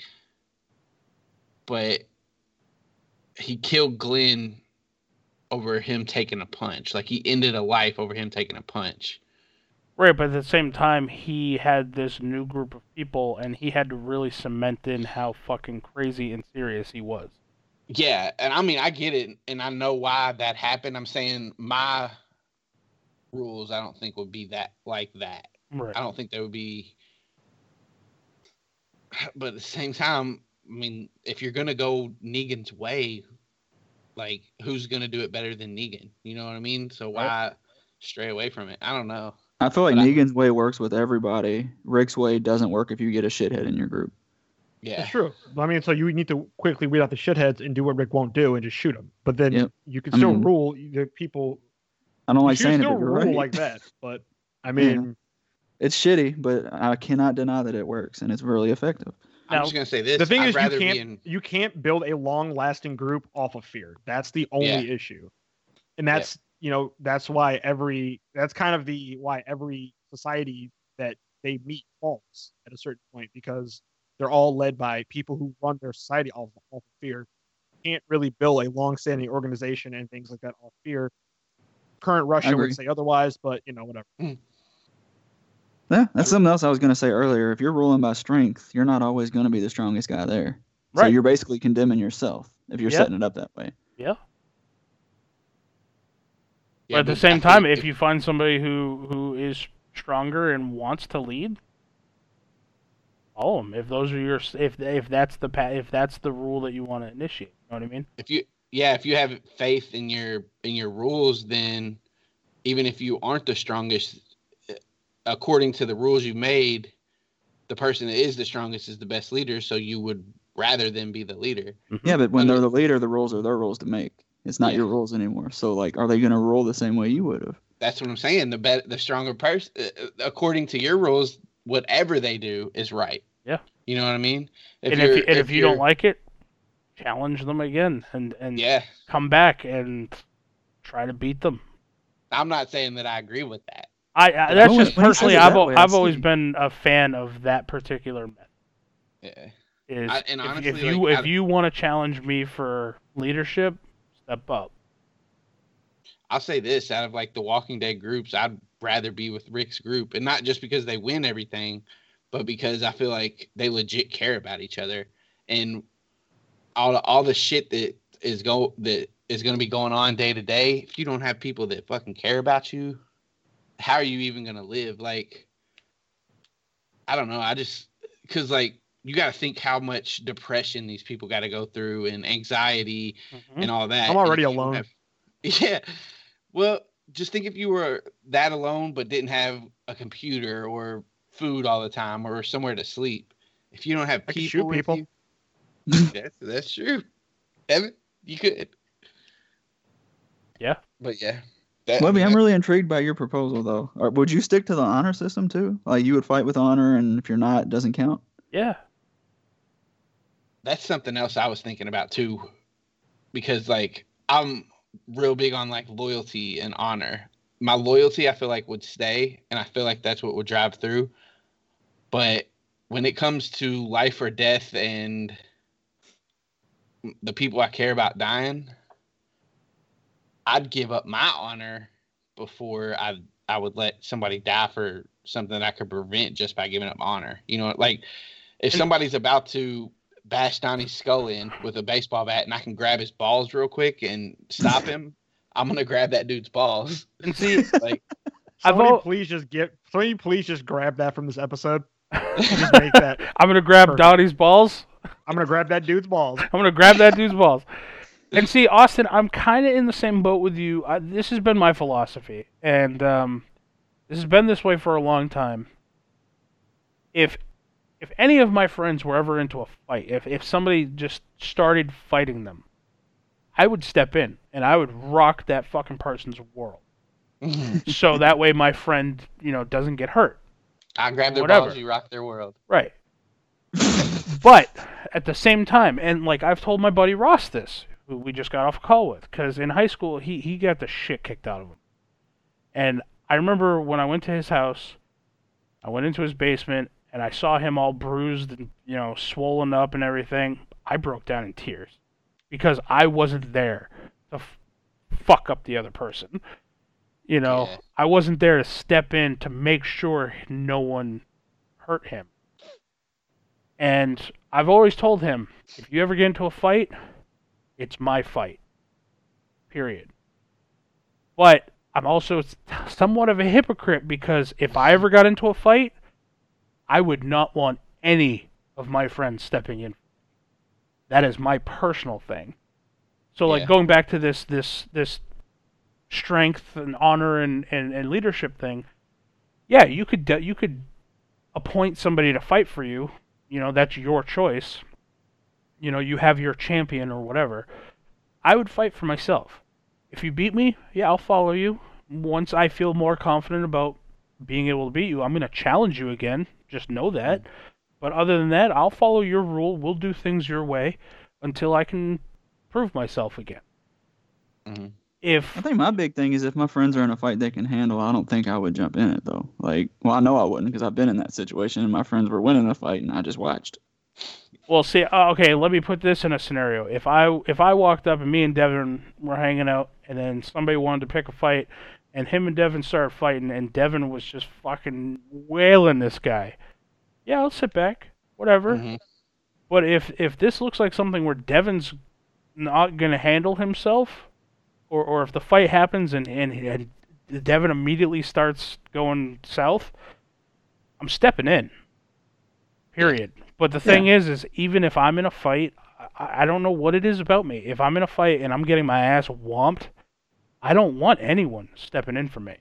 But he killed Glenn over him taking a punch. Like, he ended a life over him taking a punch. Right, but at the same time, he had this new group of people, and he had to really cement in how fucking crazy and serious he was. Yeah, and I mean, I get it, and I know why that happened. I'm saying my rules, I don't think would be that like that. Right. I don't think they would be. But at the same time, I mean, if you're gonna go Negan's way, like, who's gonna do it better than Negan? You know what I mean? So why stray away from it? I don't know. I feel like Negan's way works with everybody. Rick's way doesn't work if you get a shithead in your group. Yeah, that's true. I mean, so you need to quickly weed out the shitheads and do what Rick won't do and just shoot them. But then you can still rule the people. I don't like saying it, but you're right. Like that, but I mean, it's shitty, but I cannot deny that it works and it's really effective. I'm just gonna say this. The thing is, you can't build a long-lasting group off of fear. That's the only issue, and that's that's why every society that they meet falls at a certain point, because they're all led by people who run their society off of fear. You can't really build a long-standing organization and things like that off fear. current Russia would say otherwise, but whatever. Yeah, that's something else I was going to say earlier. If you're ruling by strength, you're not always going to be the strongest guy there. Right. So you're basically condemning yourself if you're setting it up that way. Yeah. But at the same time, if you find somebody who is stronger and wants to lead, follow them. If those are your if that's the rule that you want to initiate, you know what I mean? If you have faith in your rules, then even if you aren't the strongest, according to the rules you made, the person that is the strongest is the best leader, so you would rather them be the leader. Yeah, but when they're the leader, the rules are their rules to make. It's not your rules anymore. So, like, are they going to rule the same way you would have? That's what I'm saying. The stronger person, according to your rules, whatever they do is right. Yeah. You know what I mean? If you don't like it, challenge them again and come back and try to beat them. I'm not saying that I agree with that. That's just personally, I've always been a fan of that particular method. Yeah. If you want to challenge me for leadership, step up. I'll say this: out of like the Walking Dead groups, I'd rather be with Rick's group, and not just because they win everything, but because I feel like they legit care about each other, and all the shit that is going to be going on day to day. If you don't have people that fucking care about you, how are you even going to live? Like, I don't know. Because like, you got to think how much depression these people got to go through and anxiety and all that. I'm already alone. Yeah. Well, just think if you were that alone, but didn't have a computer or food all the time or somewhere to sleep. If you don't have people with you, that's true. Evan, you could. Yeah. But yeah. Webby, I'm really intrigued by your proposal, though. Would you stick to the honor system, too? Like, you would fight with honor, and if you're not, it doesn't count? Yeah. That's something else I was thinking about, too. Because, like, I'm real big on, like, loyalty and honor. My loyalty, I feel like, would stay, and I feel like that's what would drive through. But when it comes to life or death and the people I care about dying, I'd give up my honor before I would let somebody die for something that I could prevent just by giving up honor. You know, like if somebody's about to bash Donnie's skull in with a baseball bat and I can grab his balls real quick and stop him, I'm gonna grab that dude's balls. And see, like, please just grab that from this episode. Just make that. I'm gonna grab perfect. Donnie's balls. I'm gonna grab that dude's balls. I'm gonna grab that dude's balls. And see, Austin, I'm kind of in the same boat with you. This has been my philosophy, and this has been this way for a long time. If any of my friends were ever into a fight, if somebody just started fighting them, I would step in, and I would rock that fucking person's world. So that way my friend, doesn't get hurt. I grab their balls, you rock their world. Right. But at the same time, and like I've told my buddy Ross this, who we just got off a call with, because in high school he got the shit kicked out of him. And I remember when I went to his house, I went into his basement and I saw him all bruised and swollen up and everything. I broke down in tears because I wasn't there to fuck up the other person. Yeah. I wasn't there to step in to make sure no one hurt him. And I've always told him, if you ever get into a fight, it's my fight. Period. But I'm also somewhat of a hypocrite because if I ever got into a fight, I would not want any of my friends stepping in. That is my personal thing. So, like, going back to this strength and honor and leadership thing, yeah, you could appoint somebody to fight for you. That's your choice. You have your champion or whatever. I would fight for myself. If you beat me, yeah, I'll follow you. Once I feel more confident about being able to beat you, I'm going to challenge you again. Just know that. But other than that, I'll follow your rule. We'll do things your way until I can prove myself again. Mm-hmm. I think my big thing is if my friends are in a fight they can handle, I don't think I would jump in it, though. Like, well, I know I wouldn't because I've been in that situation and my friends were winning a fight and I just watched. Well, see, okay, let me put this in a scenario. If I walked up and me and Devin were hanging out, and then somebody wanted to pick a fight, and him and Devin started fighting, and Devin was just fucking wailing this guy, yeah, I'll sit back, whatever. Mm-hmm. But if this looks like something where Devin's not gonna handle himself, or if the fight happens and Devin immediately starts going south, I'm stepping in. Period. But the thing is even if I'm in a fight, I don't know what it is about me. If I'm in a fight and I'm getting my ass whomped, I don't want anyone stepping in for me.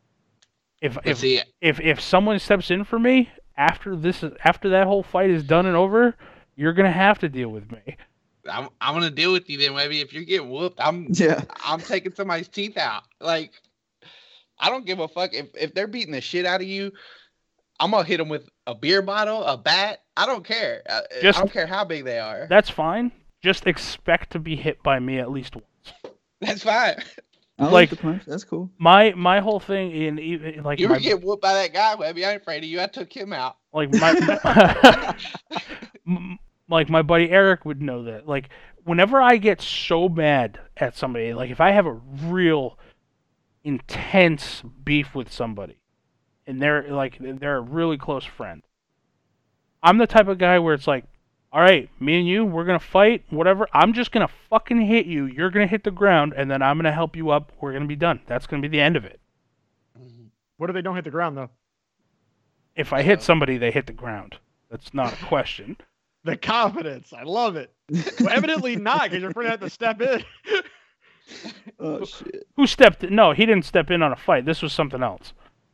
If someone steps in for me after that whole fight is done and over, you're gonna have to deal with me. I'm gonna deal with you then, maybe. If you're getting whooped, I'm taking somebody's teeth out. Like, I don't give a fuck if they're beating the shit out of you. I'm gonna hit them with a beer bottle, a bat. I don't care. I don't care how big they are. That's fine. Just expect to be hit by me at least once. That's fine. I like the punch. That's cool. My whole thing in like you were getting whooped by that guy, baby. I ain't afraid of you. I took him out. Like like my buddy Eric would know that. Like whenever I get so mad at somebody, like if I have a real intense beef with somebody, and they're a really close friend, I'm the type of guy where it's like, all right, me and you, we're gonna fight, whatever. I'm just gonna fucking hit you. You're gonna hit the ground, and then I'm gonna help you up. We're gonna be done. That's gonna be the end of it. What if they don't hit the ground though? If I hit somebody, they hit the ground. That's not a question. The confidence, I love it. Well, evidently not, because your friend had to step in. Oh shit! Who stepped in? No, he didn't step in on a fight. This was something else.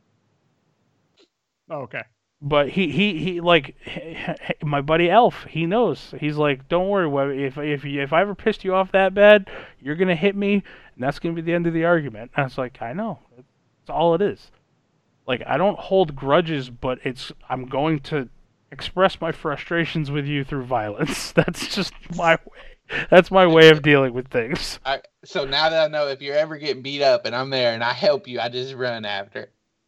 Oh, okay. But he like my buddy Elf. He knows. He's like, don't worry, Webby. If I ever pissed you off that bad, you're gonna hit me, and that's gonna be the end of the argument. And I was like, I know. That's all it is. Like, I don't hold grudges, but I'm going to express my frustrations with you through violence. That's just my way. That's my way of dealing with things. So now that I know, if you're ever getting beat up and I'm there and I help you, I just run after.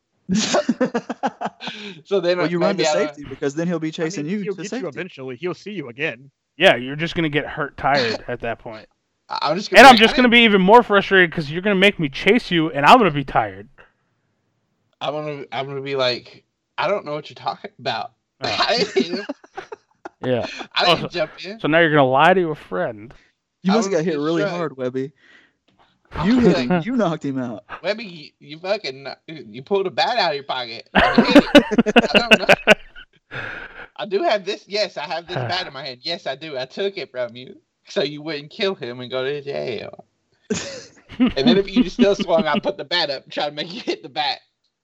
So then, you run to safety because then he'll be chasing you. He'll to get safety. you eventually. He'll see you again. Yeah, you're just gonna get hurt, tired at that point. I'm just gonna be even more frustrated because you're gonna make me chase you, and I'm gonna be tired. I'm gonna be like, I don't know what you're talking about. Oh. I didn't hit him. Yeah. I didn't jump in. So now you're gonna lie to a friend. You must have got hit really hard, Webby. You hit him. You knocked him out. Webby, you pulled a bat out of your pocket. I don't know. I do have this. Yes, I have this bat in my hand. Yes, I do. I took it from you so you wouldn't kill him and go to jail. And then if you still swung, I put the bat up and try to make you hit the bat.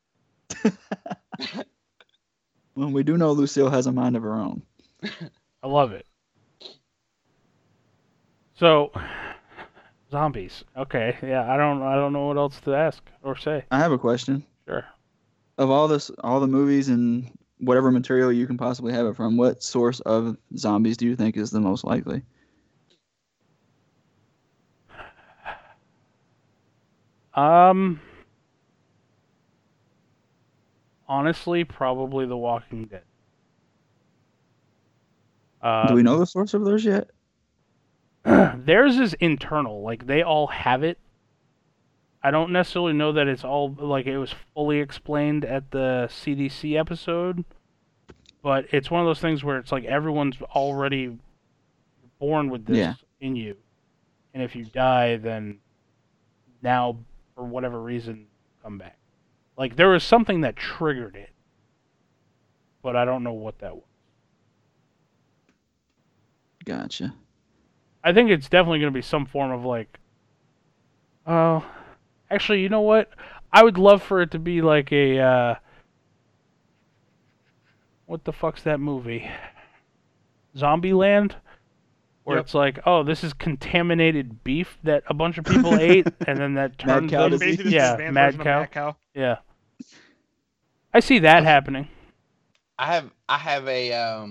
Well, we do know Lucille has a mind of her own. I love it. So, zombies. Okay, yeah. I don't know what else to ask or say. I have a question. Sure. Of all the movies and whatever material you can possibly have it from, what source of zombies do you think is the most likely? Honestly, probably The Walking Dead. Do we know the source of theirs yet? Theirs is internal. Like, they all have it. I don't necessarily know that it's all, like, it was fully explained at the CDC episode. But it's one of those things where it's like everyone's already born with this in you. And if you die, then now, for whatever reason, come back. Like, there was something that triggered it. But I don't know what that was. Gotcha. I think it's definitely going to be some form of, like... Oh... Actually, you know what? I would love for it to be like a... what the fuck's that movie? Zombieland? Where it's like, oh, this is contaminated beef that a bunch of people ate, and then that turns them... Mad cow. Yeah. I see that happening. I have a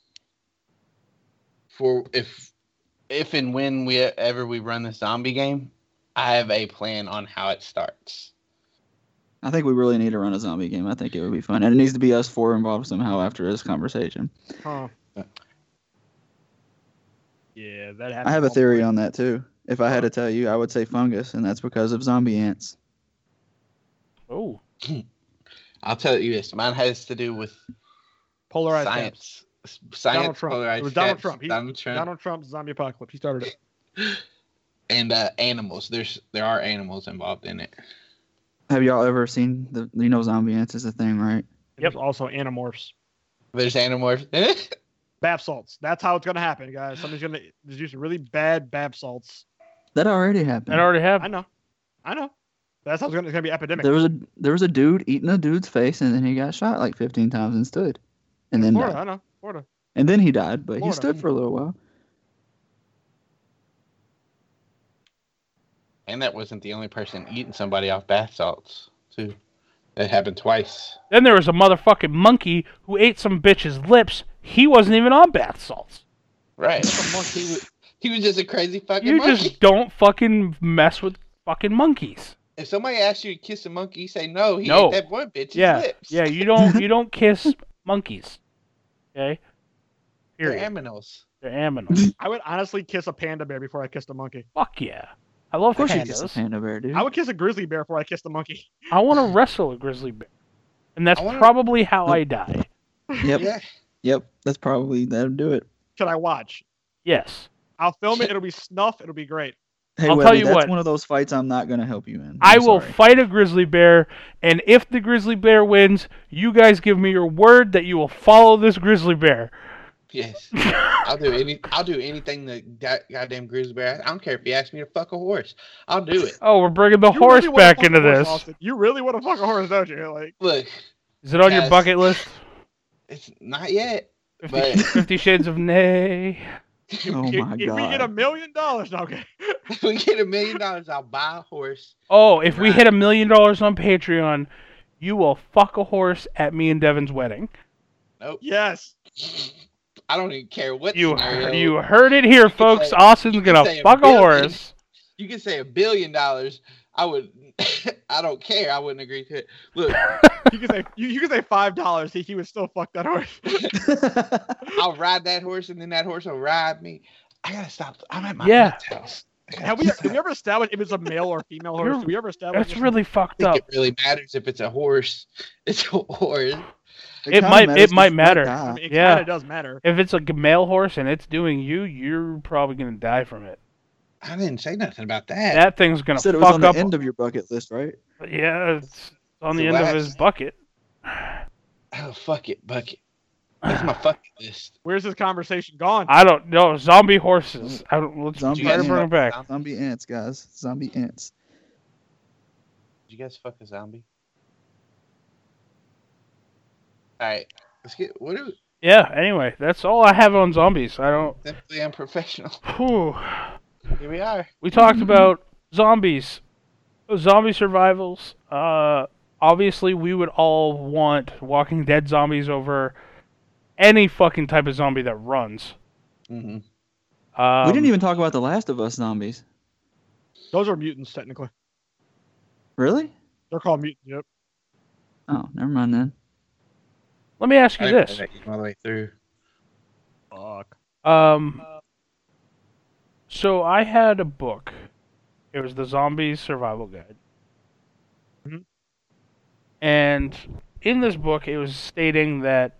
for if and when we run the zombie game, I have a plan on how it starts. I think we really need to run a zombie game. I think it would be fun, and it needs to be us four involved somehow after this conversation. Huh. Yeah, that happens. I have a theory on that too. If I had to tell you, I would say fungus, and that's because of zombie ants. Oh. I'll tell you this. Mine has to do with polarized science. Caps. Science. Donald Trump. Polarized It was Donald caps, Trump. Donald Trump's zombie apocalypse. He started it. And animals. There are animals involved in it. Have y'all ever seen zombie ants is a thing, right? Yep. There's also Animorphs. There's Animorphs. Bath salts. That's how it's gonna happen, guys. Somebody's gonna do some really bad bath salts. That already happened. I know. That's how it's gonna be epidemic. There was a dude eating a dude's face, and then he got shot like 15 times and stood, and then Florida. died. I know. Florida. And then he died, but Florida. he stood for a little while. And that wasn't the only person eating somebody off bath salts, too. That happened twice. Then there was a motherfucking monkey who ate some bitch's lips. He wasn't even on bath salts. Right. He was just a crazy fucking monkey. You just don't fucking mess with fucking monkeys. If somebody asks you to kiss a monkey, you say no. He ate that one bitch's lips. Yeah, you don't kiss monkeys. Okay? Period. They're aminos. They're aminos. I would honestly kiss a panda bear before I kissed a monkey. Fuck yeah. I love pandas. pandas. Kiss a panda bear, dude. I would kiss a grizzly bear before I kissed a monkey. I want to wrestle a grizzly bear. And that's probably how I die. Yep. Yeah. Yep. That'll do it. Can I watch? Yes. I'll film it. It'll be snuff. It'll be great. Hey, I'll Webby, tell you that's what. one of those fights I'm not going to help you in. I will fight a grizzly bear, and if the grizzly bear wins, you guys give me your word that you will follow this grizzly bear. Yes. I'll do anything that goddamn grizzly bear. I don't care if he asks me to fuck a horse. I'll do it. Oh, we're bringing the horse back into this. Austin. You really want to fuck a horse, don't you? Like, look. Is it on your bucket list? It's not yet. 50 Shades of Nay. Oh my God. If we get $1 million, okay. If we get $1 million, I'll buy a horse. Oh, if we hit $1 million on Patreon, you will fuck a horse at me and Devin's wedding. Nope. Yes. I don't even care what you scenario. You heard it here, folks. Austin's gonna fuck a horse. You can say $1 billion. I would. I don't care. I wouldn't agree to it. Look, you can say $5. He would still fuck that horse. I'll ride that horse, and then that horse will ride me. I gotta stop. I'm at my house. Have we ever established if it's a male or female horse? Have we ever established? That's really fucked up. It really matters if it's a horse. It's a horse. It might matter. I mean, it kind of does matter. If it's a male horse and it's doing you, you're probably gonna die from it. I didn't say nothing about that. That thing's gonna fuck up. It was on the end of your bucket list, right? Yeah, it's on the end of his bucket. Oh, fuck it, bucket. That's my fucket list. Where's this conversation gone? I don't know. Zombie horses. Let's try to bring it back. Zombie ants, guys. Zombie ants. Did you guys fuck a zombie? All right, let's get. What do? Yeah. Anyway, that's all I have on zombies. I don't. Simply unprofessional. Whew. Here we are. We talked about zombies, zombie survivals. Obviously, we would all want Walking Dead zombies over any fucking type of zombie that runs. Mm-hmm. We didn't even talk about the Last of Us zombies. Those are mutants, technically. Really? They're called mutants. Yep. Oh, never mind then. Let me ask you this. All the way through. Fuck. So I had a book. It was the Zombie Survival Guide. Mm-hmm. And in this book, it was stating that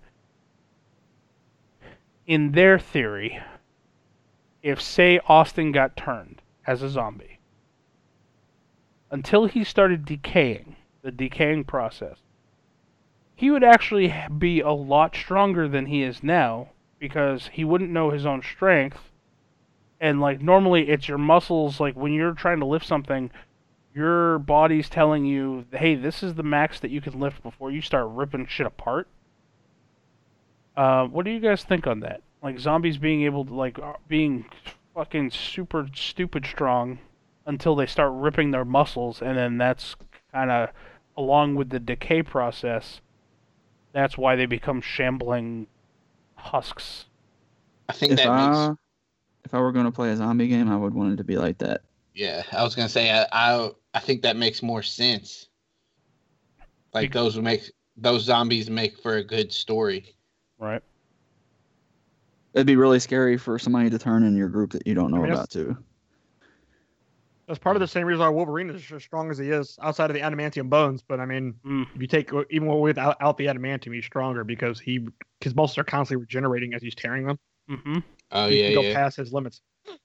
in their theory, if, say, Austin got turned as a zombie, until he started decaying, the decaying process, he would actually be a lot stronger than he is now because he wouldn't know his own strength. And, like, normally it's your muscles, like, when you're trying to lift something, your body's telling you, hey, this is the max that you can lift before you start ripping shit apart. What do you guys think on that? Like, zombies being able to, like, being fucking super stupid strong until they start ripping their muscles, and then that's kind of, along with the decay process, that's why they become shambling husks. I think that makes... If I were going to play a zombie game, I would want it to be like that. Yeah, I was going to say, I think that makes more sense. Like, those zombies make for a good story. Right. It'd be really scary for somebody to turn in your group that you don't know about too. That's part of the same reason why Wolverine is as strong as he is, outside of the adamantium bones. But I mean, if you take even without the adamantium, he's stronger because most are constantly regenerating as he's tearing them. Mm-hmm. Oh he can go past his limits.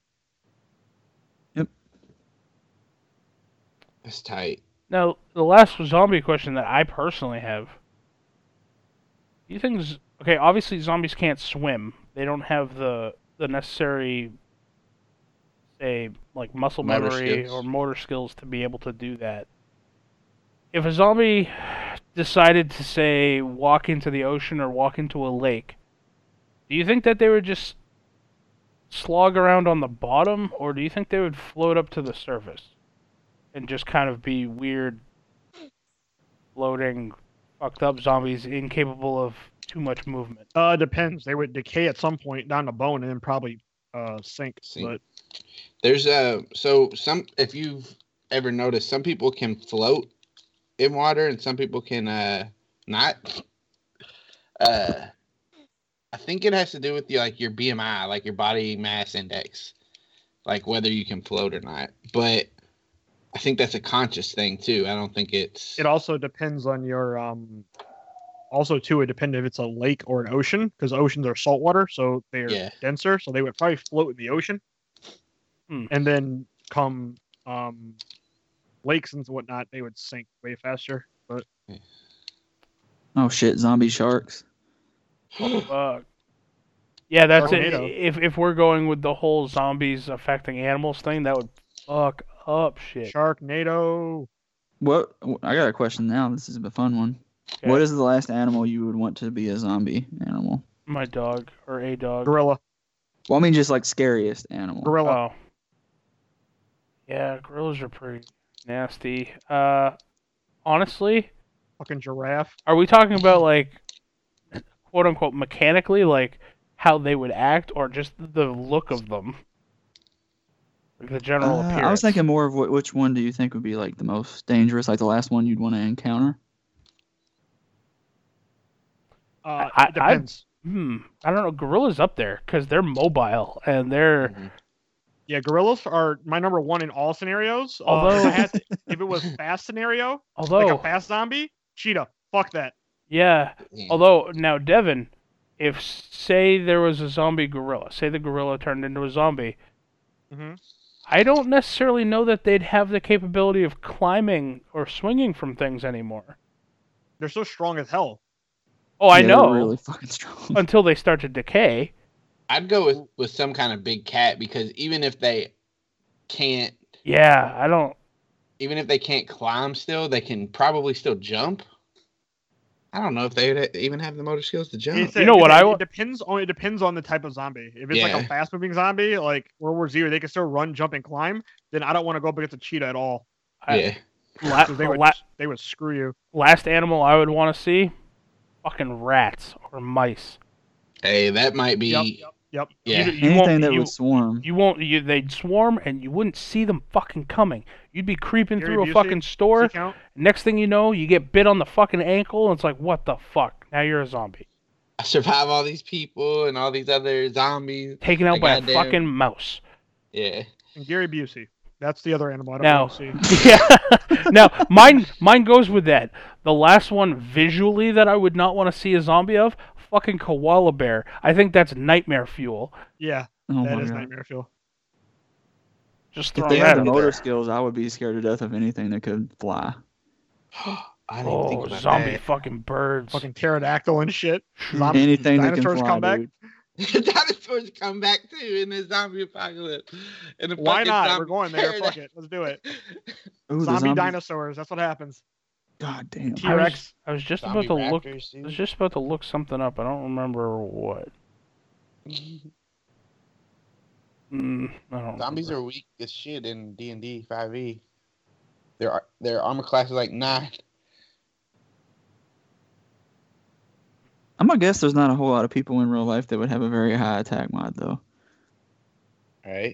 Yep. That's tight. Now, the last zombie question that I personally have. Do you think... Okay, obviously zombies can't swim. They don't have the necessary, say, like muscle memory or motor skills to be able to do that. If a zombie decided to, say, walk into the ocean or walk into a lake, do you think that they would just slog around on the bottom, or do you think they would float up to the surface and just kind of be weird, floating, fucked up zombies incapable of too much movement? Depends. They would decay at some point down to bone and then probably sink. But there's if you've ever noticed, some people can float in water and some people can not. I think it has to do with your BMI, like your body mass index, like whether you can float or not. But I think that's a conscious thing too. I don't think it's. It also depends on your Also, too, it depends if it's a lake or an ocean, because oceans are saltwater, so they're denser, so they would probably float in the ocean. And then come lakes and whatnot, they would sink way faster. But oh shit, zombie sharks. Oh, fuck. Yeah, that's it. If we're going with the whole zombies affecting animals thing, that would fuck up shit. Sharknado. What? I got a question now. This is a fun one. Okay. What is the last animal you would want to be a zombie animal? My dog, or a dog. Gorilla. Well, I mean just like scariest animal. Gorilla. Oh. Yeah, gorillas are pretty nasty. Honestly. Fucking giraffe. Are we talking about like, quote unquote, mechanically, like how they would act, or just the look of them? Like the general appearance? I was thinking more of which one do you think would be like the most dangerous, like the last one you'd want to encounter? It depends. I don't know. Gorillas up there because they're mobile and they're. Mm-hmm. Yeah, gorillas are my number one in all scenarios. Although, if it was fast scenario, like a fast zombie, cheetah. Fuck that. Yeah. Although now, Devin, if say there was a zombie gorilla, say the gorilla turned into a zombie, I don't necessarily know that they'd have the capability of climbing or swinging from things anymore. They're so strong as hell. Oh, I know. They're really fucking strong. Until they start to decay. I'd go with some kind of big cat, because even if they can't... Yeah, I don't... Even if they can't climb still, they can probably still jump. I don't know if they would even have the motor skills to jump. It depends on the type of zombie. If it's like a fast-moving zombie, like World War Z, where they can still run, jump, and climb, then I don't want to go up against a cheetah at all. Yeah. They would screw you. Last animal I would want to see... Fucking rats or mice. Hey, that might be... Yep. Yeah. Anything that would swarm. They'd swarm and you wouldn't see them fucking coming. You'd be creeping through a fucking store. Next thing you know, you get bit on the fucking ankle and it's like, what the fuck? Now you're a zombie. I survive all these people and all these other zombies. Taken out by a fucking mouse. Yeah. And Gary Busey. That's the other animal I don't want to see. Yeah. Now, mine goes with that. The last one visually that I would not want to see a zombie of, fucking koala bear. I think that's nightmare fuel. Yeah, that is nightmare fuel. Just if they had the motor skills, I would be scared to death of anything that could fly. I didn't think about zombie that. fucking birds. Fucking pterodactyl and shit. Anything that can fly, come back. Dinosaurs come back too in the zombie apocalypse. Why not? We're going there. Fuck it. Let's do it. Ooh, zombie dinosaurs. That's what happens. God damn. T-Rex. I was just about to look. I was just about to look something up. I don't remember what. I don't Zombies are weak as shit in D&D 5e. Their armor class is like 9. I'm gonna guess there's not a whole lot of people in real life that would have a very high attack mod, though. Right.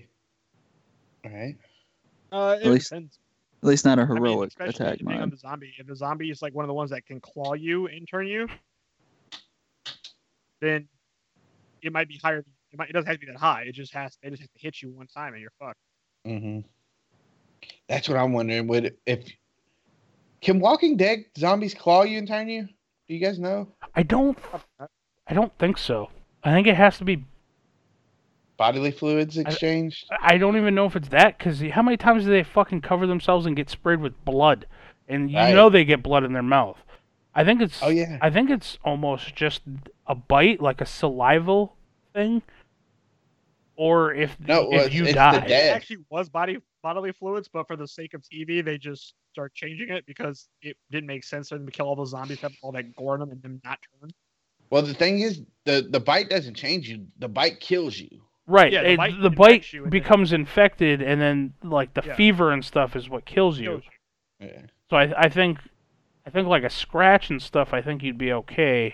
At least not a heroic attack mod. On the zombie. If the zombie is like one of the ones that can claw you and turn you, then it might be higher It doesn't have to be that high. They just have to hit you one time and you're fucked. Mm-hmm. That's what I'm wondering. Can Walking Dead zombies claw you and turn you? Do you guys know? I don't think so. I think it has to be bodily fluids exchanged. I don't even know if it's that, because how many times do they fucking cover themselves and get sprayed with blood, and you know they get blood in their mouth. I think it's. Oh yeah. I think it's almost just a bite, like a salival thing, or if you die. It actually was bodily fluids, but for the sake of TV, they just start changing it because it didn't make sense for them to kill all those zombies, have all that gore in them, and them not turn. Well, the thing is, the bite doesn't change you. The bite kills you. Right. Yeah, the bite becomes infected, and then like the fever and stuff is what kills you. Yeah. So I think like a scratch and stuff, I think you'd be okay.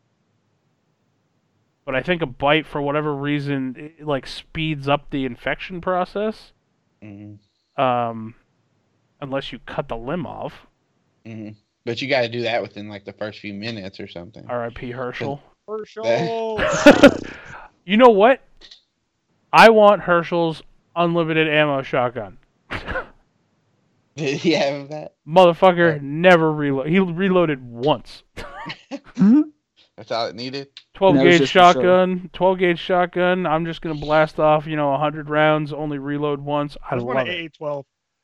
But I think a bite, for whatever reason, it, like speeds up the infection process. Mm-hmm. Unless you cut the limb off. Mm-hmm. But you got to do that within like the first few minutes or something. R.I.P. Herschel. Herschel. You know what? I want Herschel's unlimited ammo shotgun. Did he have that? Motherfucker never reload. He reloaded once. That's all it needed. 12-gauge shotgun. 12-gauge shotgun. I'm just gonna blast off, 100 rounds. Only reload once. I love it. An AA-12.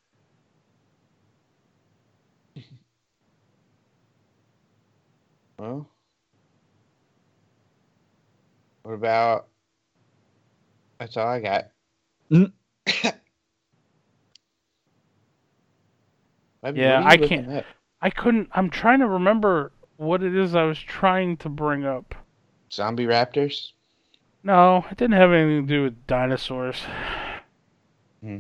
Well, what about? That's all I got. Yeah, I can't. I couldn't. I'm trying to remember what it is I was trying to bring up. Zombie raptors? No, it didn't have anything to do with dinosaurs. The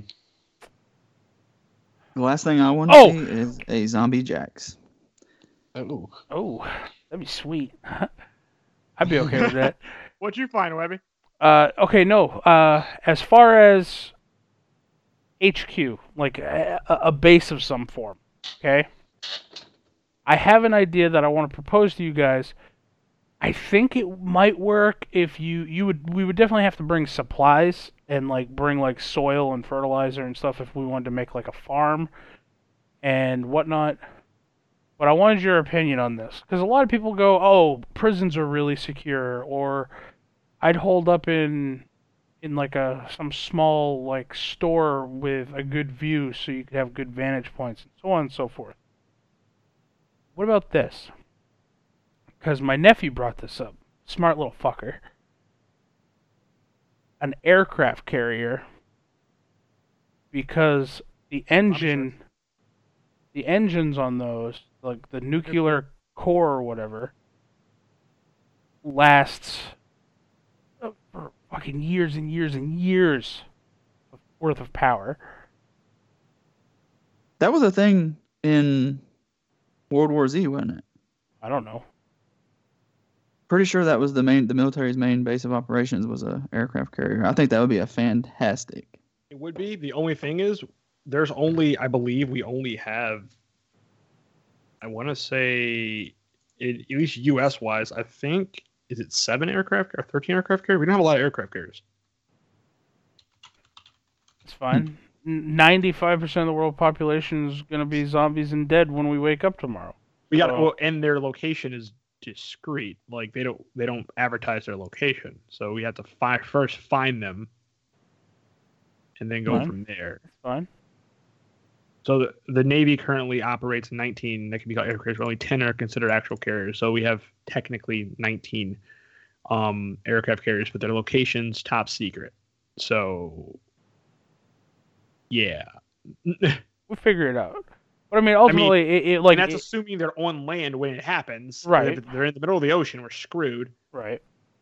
last thing I want to see is a zombie Jax. Oh, that'd be sweet. I'd be okay with that. What'd you find, Webby? Okay, no. As far as HQ, like a base of some form, okay? I have an idea that I want to propose to you guys. I think it might work if we would definitely have to bring supplies and bring soil and fertilizer and stuff if we wanted to make like a farm and whatnot. But I wanted your opinion on this, because a lot of people go, "Oh, prisons are really secure," or I'd hold up in some small store with a good view so you could have good vantage points and so on and so forth. What about this? Because my nephew brought this up. Smart little fucker. An aircraft carrier, because the engines on those, like the nuclear core or whatever, lasts for fucking years and years and years worth of power. That was a thing in World War Z, wasn't it? I don't know. Pretty sure that was the military's main base of operations was a aircraft carrier. I think that would be a fantastic. It would be. The only thing is, I believe we only have, I want to say, at least U.S. wise, I think, is it 7 aircraft or 13 aircraft carriers? We don't have a lot of aircraft carriers. It's fine. 95% of the world population is going to be zombies and dead when we wake up tomorrow. And their location is discreet. Like they don't advertise their location, so we have to first find them, and then go from there. That's fine. So the Navy currently operates 19 that can be called aircraft. Only 10 are considered actual carriers. So we have technically 19 aircraft carriers, but their location's top secret. So yeah, we'll figure it out. But I mean, ultimately, and that's assuming they're on land when it happens. Right. If they're in the middle of the ocean, we're screwed. Right.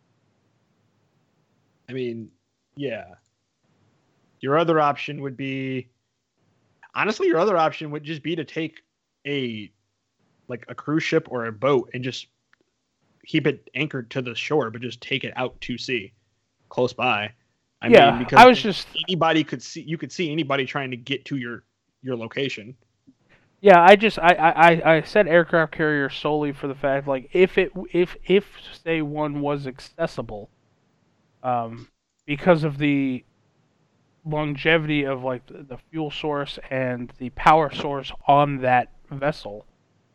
I mean, yeah. Your other option would be, honestly, just be to take a cruise ship or a boat and just keep it anchored to the shore, but just take it out to sea, close by. I mean, because anybody could see. You could see anybody trying to get to your location. Yeah, I said aircraft carrier solely for the fact, if say one was accessible, because of the longevity of like the fuel source and the power source on that vessel.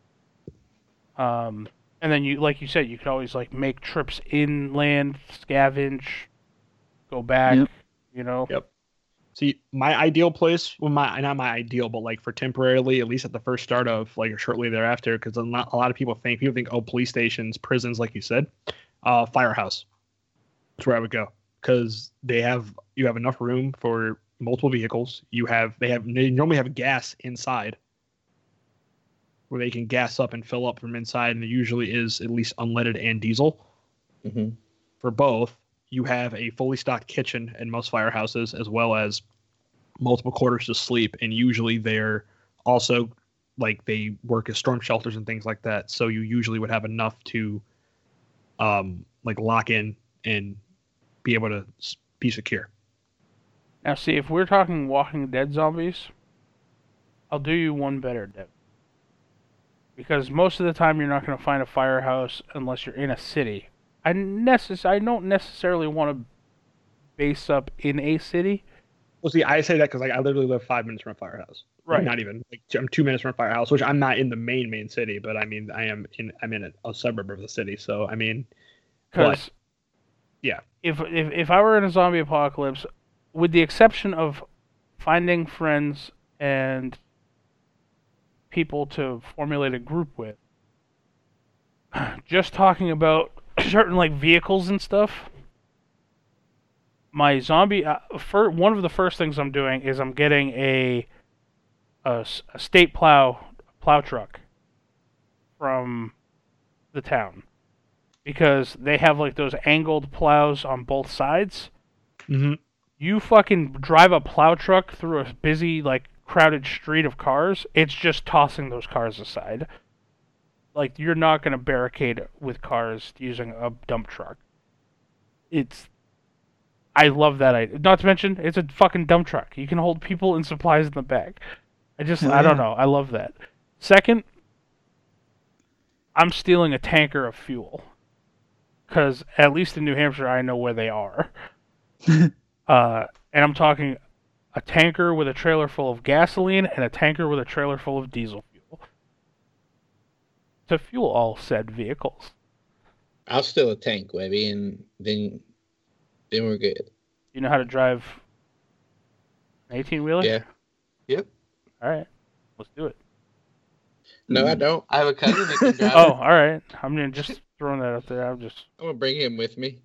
And then you, like you said, you could always like make trips inland, scavenge, go back. Yep. You know. Yep. See, my ideal place, well, not my ideal, but like for temporarily, at least at the first start of like or shortly thereafter, because a lot of people think, oh, police stations, prisons, like you said, firehouse. That's where I would go, because you have enough room for multiple vehicles. They normally have gas inside, where they can gas up and fill up from inside, and there usually is at least unleaded and diesel. Mm-hmm. For both. You have a fully stocked kitchen in most firehouses, as well as multiple quarters to sleep. And usually they're also like they work as storm shelters and things like that. So you usually would have enough to like lock in and be able to be secure. Now, see, if we're talking Walking Dead zombies, I'll do you one better, Dev. Because most of the time you're not going to find a firehouse unless you're in a city. I don't necessarily want to base up in a city. Well, see, I say that because like I literally live 5 minutes from a firehouse. Right. Like, not even. Like, I'm 2 minutes from a firehouse, which I'm not in the main city, but I mean, I'm in a suburb of the city. So I mean, because yeah, if I were in a zombie apocalypse, with the exception of finding friends and people to formulate a group with, just talking about certain like vehicles and stuff, my zombie one of the first things I'm doing is I'm getting a state plow truck from the town, because they have like those angled plows on both sides. Mm-hmm. You fucking drive a plow truck through a busy like crowded street of cars, it's just tossing those cars aside. Like, you're not going to barricade with cars using a dump truck. I love that idea. Not to mention, it's a fucking dump truck. You can hold people and supplies in the back. I don't know. I love that. Second, I'm stealing a tanker of fuel. Because, at least in New Hampshire, I know where they are. And I'm talking a tanker with a trailer full of gasoline and a tanker with a trailer full of diesel fuel. To fuel all said vehicles. I'll steal a tank, Webby, and then we're good. You know how to drive an 18-wheeler? Yeah. Yep. All right. Let's do it. No, I don't. I have a cousin that can drive. Oh, all right. I'm just throwing that out there. I'm going to bring him with me.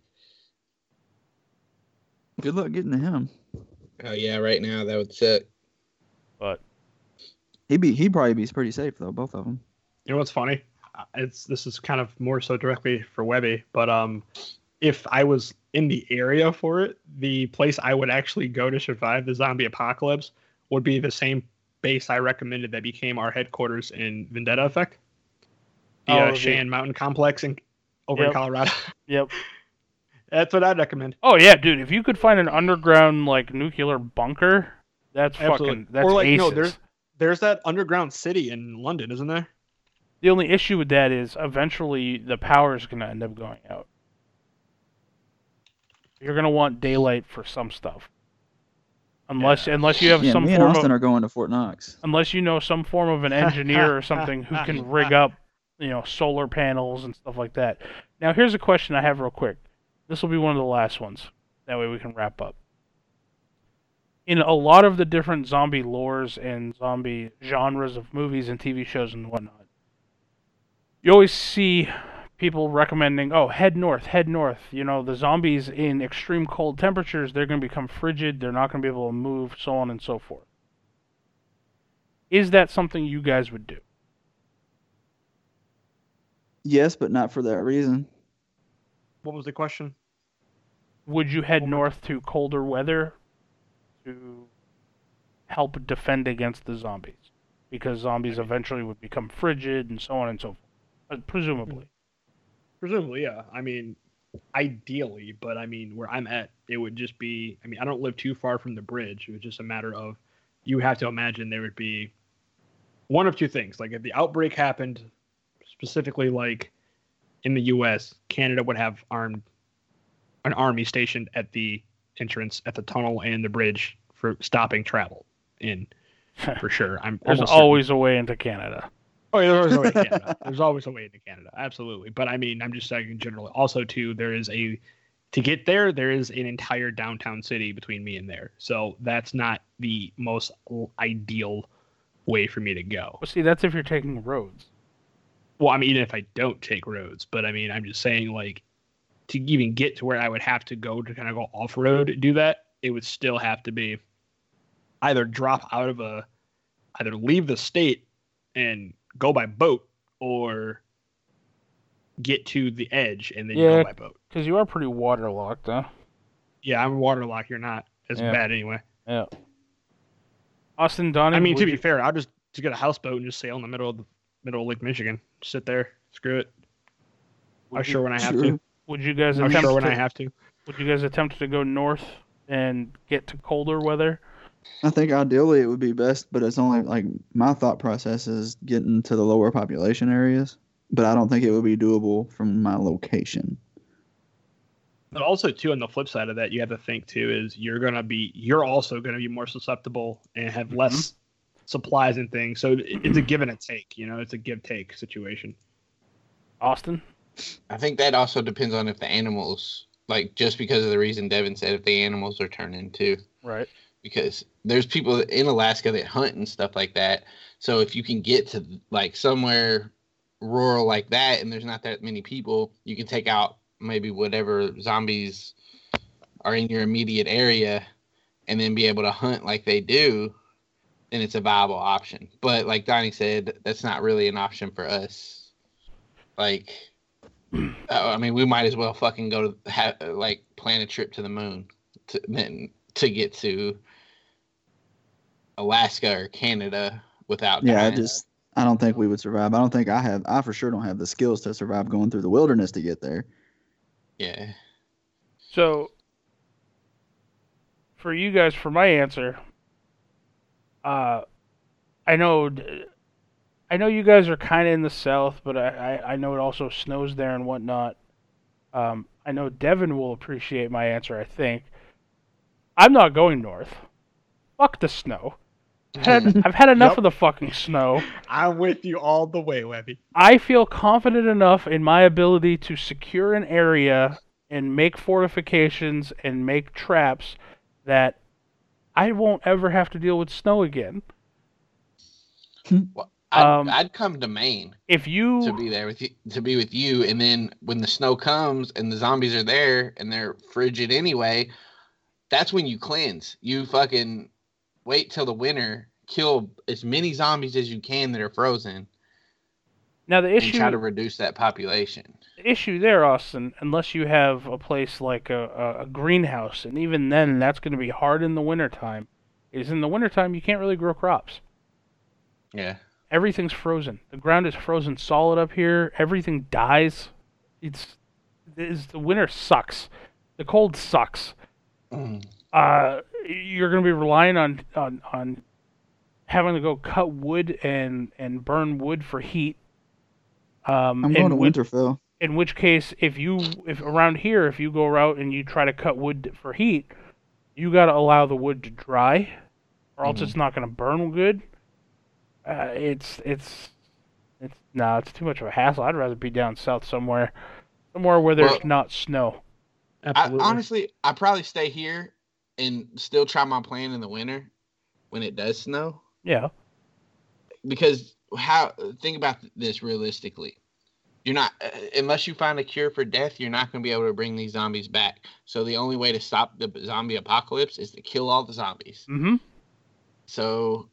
Good luck getting to him. Oh, yeah, right now that would suck. But he'd probably be pretty safe, though, both of them. You know what's funny? This is kind of more so directly for Webby, but if I was in the area for it, the place I would actually go to survive the zombie apocalypse would be the same base I recommended that became our headquarters in Vendetta Effect. The Cheyenne Mountain Complex over in Colorado. Yep. That's what I'd recommend. Oh yeah, dude! If you could find an underground like nuclear bunker, that's absolutely. That's or like aces. No, there's that underground city in London, isn't there? The only issue with that is eventually the power is going to end up going out. You're going to want daylight for some stuff. Unless you have some me and Austin are going to Fort Knox. Unless you know some form of an engineer or something who can rig up, solar panels and stuff like that. Now, here's a question I have real quick. This will be one of the last ones. That way we can wrap up. In a lot of the different zombie lores and zombie genres of movies and TV shows and whatnot, you always see people recommending, head north. The zombies in extreme cold temperatures, they're going to become frigid. They're not going to be able to move, so on and so forth. Is that something you guys would do? Yes, but not for that reason. What was the question? Would you head north to colder weather to help defend against the zombies? Because zombies eventually would become frigid and so on and so forth. Presumably, yeah. I mean, ideally, but I mean, where I'm at, it would just be, I don't live too far from the bridge. It was just a matter of, you have to imagine there would be one of two things. Like, if the outbreak happened, specifically like in the U.S., Canada would have an army stationed at the entrance at the tunnel and the bridge for stopping travel in, for sure. There's always a way into Canada. Oh, yeah, there's always a way into Canada. There's always a way into Canada. Absolutely. But I mean, I'm just saying generally. Also, too, to get there, there is an entire downtown city between me and there. So that's not the most ideal way for me to go. Well, see, that's if you're taking roads. Well, I mean, even if I don't take roads, but I mean, I'm just saying, like, to even get to where I would have to go to kind of go off road to do that, it would still have to be either either leave the state and go by boat, or get to the edge and then go by boat. Because you are pretty waterlocked, huh? Yeah, I'm waterlocked. You're not as bad anyway. Yeah. Austin, Donnie. I mean, to be fair, I'll just get a houseboat and just sail in the middle of Lake Michigan. Sit there. Screw it. I'm sure when I have to. Would you guys I have to. Would you guys attempt to go north and get to colder weather? I think ideally it would be best, but it's only like my thought process is getting to the lower population areas, but I don't think it would be doable from my location. But also too, on the flip side of that, you have to think too is you're also gonna be more susceptible and have less supplies and things. So it's a give and a take. It's a give-take situation. Austin? I think that also depends on if the animals, like, just because of the reason Devin said, if the animals are turning too. Right. Because there's people in Alaska that hunt and stuff like that. So if you can get to, like, somewhere rural like that and there's not that many people, you can take out maybe whatever zombies are in your immediate area and then be able to hunt like they do, then it's a viable option. But like Donnie said, that's not really an option for us. Like, I mean, we might as well fucking go to plan a trip to the moon to get to Alaska or Canada without dying. I don't think we would survive. I don't think I for sure don't have the skills to survive going through the wilderness to get there. Yeah. So, for you guys, for my answer, I know you guys are kind of in the south, but I know it also snows there and whatnot. I know Devin will appreciate my answer, I think. I'm not going north. Fuck the snow. I've had enough of the fucking snow. I'm with you all the way, Webby. I feel confident enough in my ability to secure an area and make fortifications and make traps that I won't ever have to deal with snow again. Well, I'd come to Maine if you to be there with you, and then when the snow comes and the zombies are there and they're frigid anyway, that's when you cleanse. You fucking wait till the winter, kill as many zombies as you can that are frozen. Now the issue, and try to reduce that population. The issue there, Austin, unless you have a place like a greenhouse, and even then that's going to be hard in the wintertime, is in the wintertime you can't really grow crops. Yeah. Everything's frozen. The ground is frozen solid up here. Everything dies. The winter sucks. The cold sucks. You're going to be relying on having to go cut wood and burn wood for heat. I'm going to Winterfell. In which case, if around here, if you go out and you try to cut wood for heat, you got to allow the wood to dry, or else it's not going to burn good. It's too much of a hassle. I'd rather be down south somewhere where there's not snow. Honestly, I'd probably stay here and still try my plan in the winter when it does snow. Yeah. Because think about this realistically. You're not, unless you find a cure for death, you're not going to be able to bring these zombies back. So the only way to stop the zombie apocalypse is to kill all the zombies. Mm-hmm. So,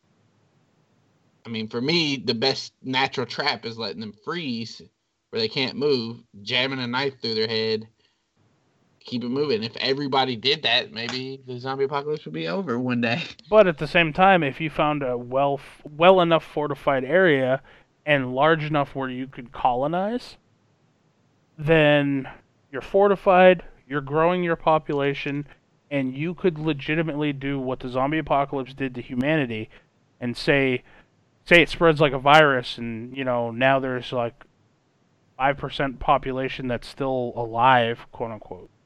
I mean, for me, the best natural trap is letting them freeze where they can't move, jamming a knife through their head, keep it moving. If everybody did that, maybe the zombie apocalypse would be over one day. But at the same time, if you found a well enough fortified area and large enough where you could colonize, then you're fortified, you're growing your population, and you could legitimately do what the zombie apocalypse did to humanity, and say it spreads like a virus, and now there's like 5% population that's still alive, quote unquote.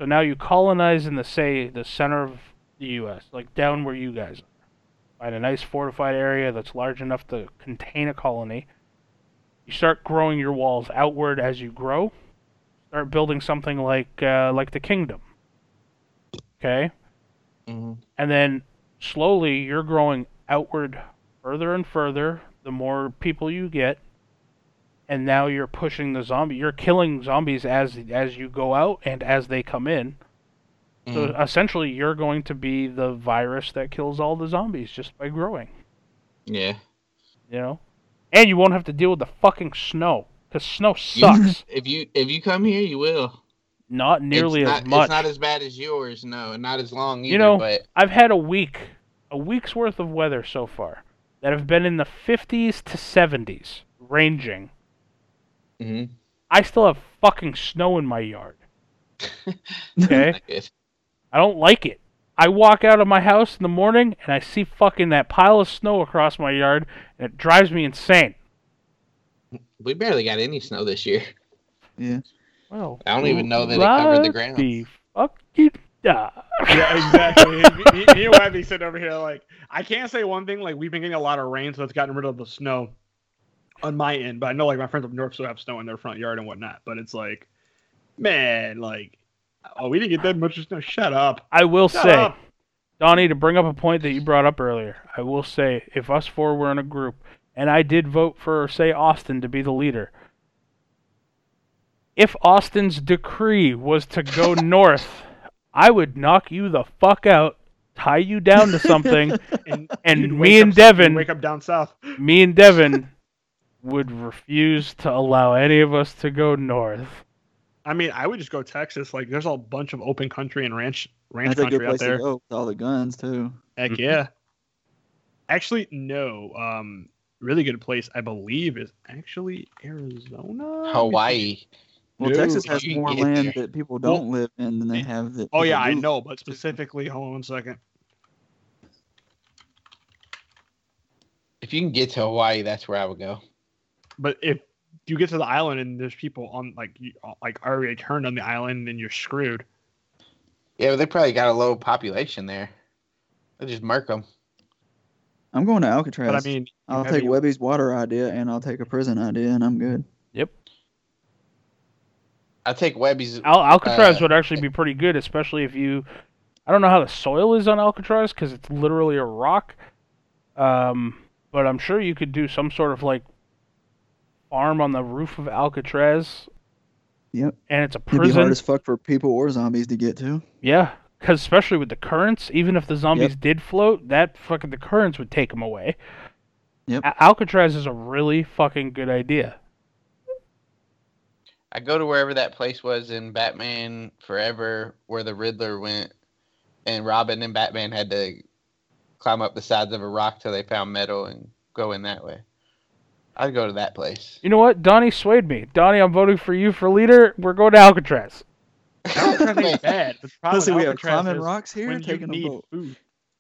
So now you colonize in the center of the U.S., like down where you guys are. Find a nice fortified area that's large enough to contain a colony. You start growing your walls outward as you grow. Start building something like the kingdom. Okay? Mm-hmm. And then slowly you're growing outward further and further the more people you get. And now you're pushing the zombie. You're killing zombies as you go out and as they come in. So essentially, you're going to be the virus that kills all the zombies just by growing. Yeah. You know? And you won't have to deal with the fucking snow. Because snow sucks. If you come here, you will. Not nearly as much. It's not as bad as yours, no. Not as long either, You know, but... I've had a week's worth of weather so far that have been in the 50s to 70s, ranging. Mm-hmm. I still have fucking snow in my yard. Okay? I don't like it. I walk out of my house in the morning and I see fucking that pile of snow across my yard and it drives me insane. We barely got any snow this year. Yeah. Well, I don't even know that it covered the ground. Fucking die. Yeah, exactly. Me and Webby sitting over here like, I can't say one thing, like we've been getting a lot of rain, so it's gotten rid of the snow on my end. But I know like my friends up north still have snow in their front yard and whatnot. But it's like, man, like, oh, we didn't get that much snow. Shut up. I will say, Donnie, to bring up a point that you brought up earlier, I will say, if us four were in a group, and I did vote for, say, Austin to be the leader, if Austin's decree was to go north, I would knock you the fuck out, tie you down to something, and me and Devin, wake up down south. Me and Devin would refuse to allow any of us to go north. I mean, I would just go Texas. Like, there's a bunch of open country and ranch That's a good country place out there. to go with all the guns too. Heck yeah. Actually, no. Really good place, I believe, is actually Arizona. Hawaii. Well, No, Texas has you more can get land there. that people don't live in than they have that. Oh yeah, people I do. know, but specifically, hold on 1 second. If you can get to Hawaii, that's where I would go. But if you get to the island and there's people on like already turned on the island, then you're screwed. Yeah, but they probably got a low population there. They just murk them. I'm going to Alcatraz. But I mean, I'll take Webby's water idea and I'll take a prison idea and I'm good. Yep. I take Webby's. Alcatraz would actually be pretty good, especially if you... I don't know how the soil is on Alcatraz because it's literally a rock. But I'm sure you could do some sort of like farm on the roof of Alcatraz. Yep. And it's a prison. It'd be hard as fuck for people or zombies to get to. Yeah, because especially with the currents, even if the zombies did float, the currents would take them away. Yep. Alcatraz is a really fucking good idea. I go to wherever that place was in Batman Forever where the Riddler went and Robin and Batman had to climb up the sides of a rock till they found metal and go in that way. I'd go to that place. You know what? Donnie swayed me. Donnie, I'm voting for you for leader. We're going to Alcatraz. Alcatraz ain't bad. Listen, we have climbing rocks here and taking a boat. Food.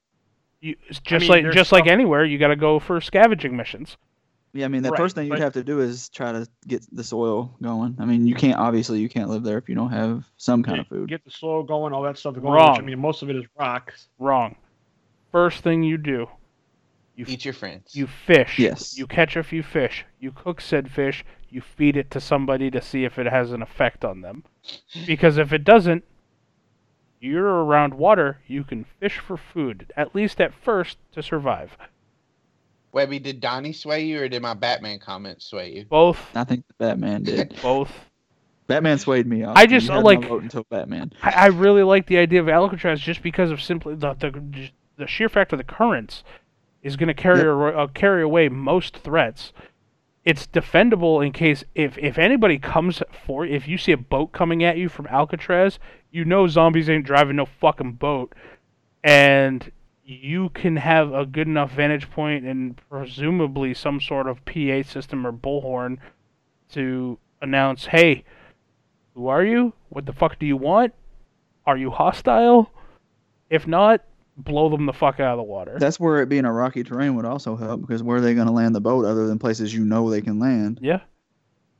Just like anywhere, you got to go for scavenging missions. Yeah, I mean, the first thing you'd have to do is try to get the soil going. I mean, you can't live there if you don't have some kind of food. Get the soil going, all that stuff going. Wrong. Which, I mean, most of it is rocks. Wrong. First thing you do, you eat your friends. You fish. Yes. You catch a few fish. You cook said fish. You feed it to somebody to see if it has an effect on them. Because if it doesn't, you're around water, you can fish for food, at least at first, to survive. Webby, did Donnie sway you or did my Batman comments sway you? Both. I think the Batman did. Both. Batman swayed me off. I just like vote until Batman. I really like the idea of Alcatraz just because of simply the sheer fact of the currents is going to carry away most threats. It's defendable in case if anybody comes for, if you see a boat coming at you from Alcatraz, you know zombies ain't driving no fucking boat, and you can have a good enough vantage point and presumably some sort of PA system or bullhorn to announce, hey, who are you? What the fuck do you want? Are you hostile? If not, blow them the fuck out of the water. That's where it being a rocky terrain would also help, because where are they going to land the boat other than places you know they can land? Yeah.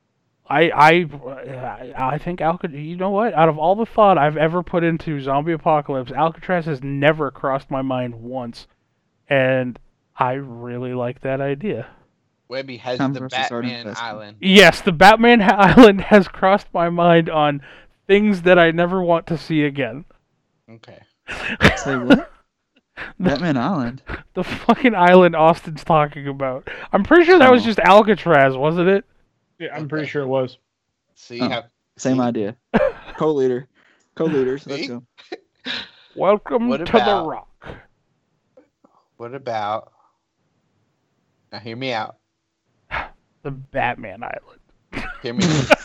I think Alcatraz. You know what? Out of all the thought I've ever put into Zombie Apocalypse, Alcatraz has never crossed my mind once, and I really like that idea. Webby has the Batman Island. Yes, the Batman Island has crossed my mind on things that I never want to see again. Okay. Say what? Batman Island? The fucking island Austin's talking about. I'm pretty sure that was just Alcatraz, wasn't it? Yeah, I'm pretty sure it was. See, same idea. Co-leaders. Let's go. Welcome to the Rock. What about? Now hear me out. The Batman Island. Hear me out.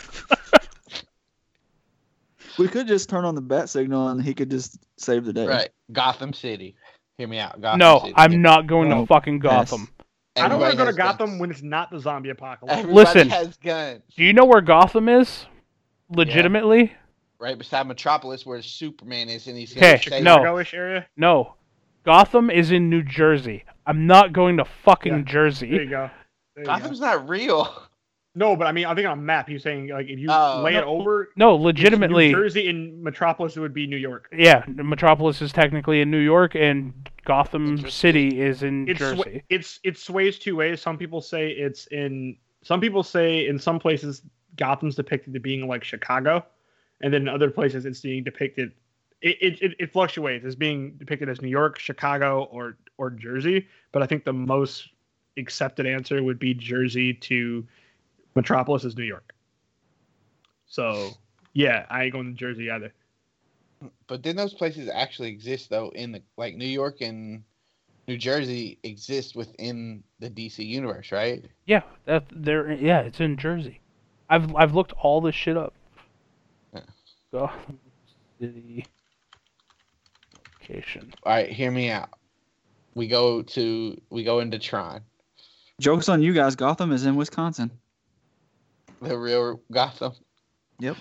We could just turn on the bat signal and he could just save the day. Right. Gotham City. Hear me out. Gotham City. I'm not going to fucking Gotham. Yes. I don't want to go to Gotham when it's not the zombie apocalypse. Everybody has guns. Do you know where Gotham is? Legitimately? Yeah. Right beside Metropolis where Superman is and he's Chicago-ish area? No. Gotham is in New Jersey. I'm not going to fucking Jersey. There you go. Gotham's not real. No, but I mean, I think on a map, he's saying like if you lay it over. No, legitimately. New Jersey and Metropolis, it would be New York. Yeah, Metropolis is technically in New York, and Gotham City is in Jersey. It sways two ways. Some people say it's in. Some people say in some places Gotham's depicted to being like Chicago, and then in other places it's being depicted. It fluctuates as being depicted as New York, Chicago, or Jersey. But I think the most accepted answer would be Jersey to Metropolis is New York. So, yeah, I ain't going to Jersey either. But then those places actually exist, though, in the like New York and New Jersey exist within the DC universe, right? Yeah, it's in Jersey. I've looked all this shit up. Yeah. Gotham City location. All right, hear me out. We go into Tron. Joke's on you guys. Gotham is in Wisconsin. The real Gotham. Yep.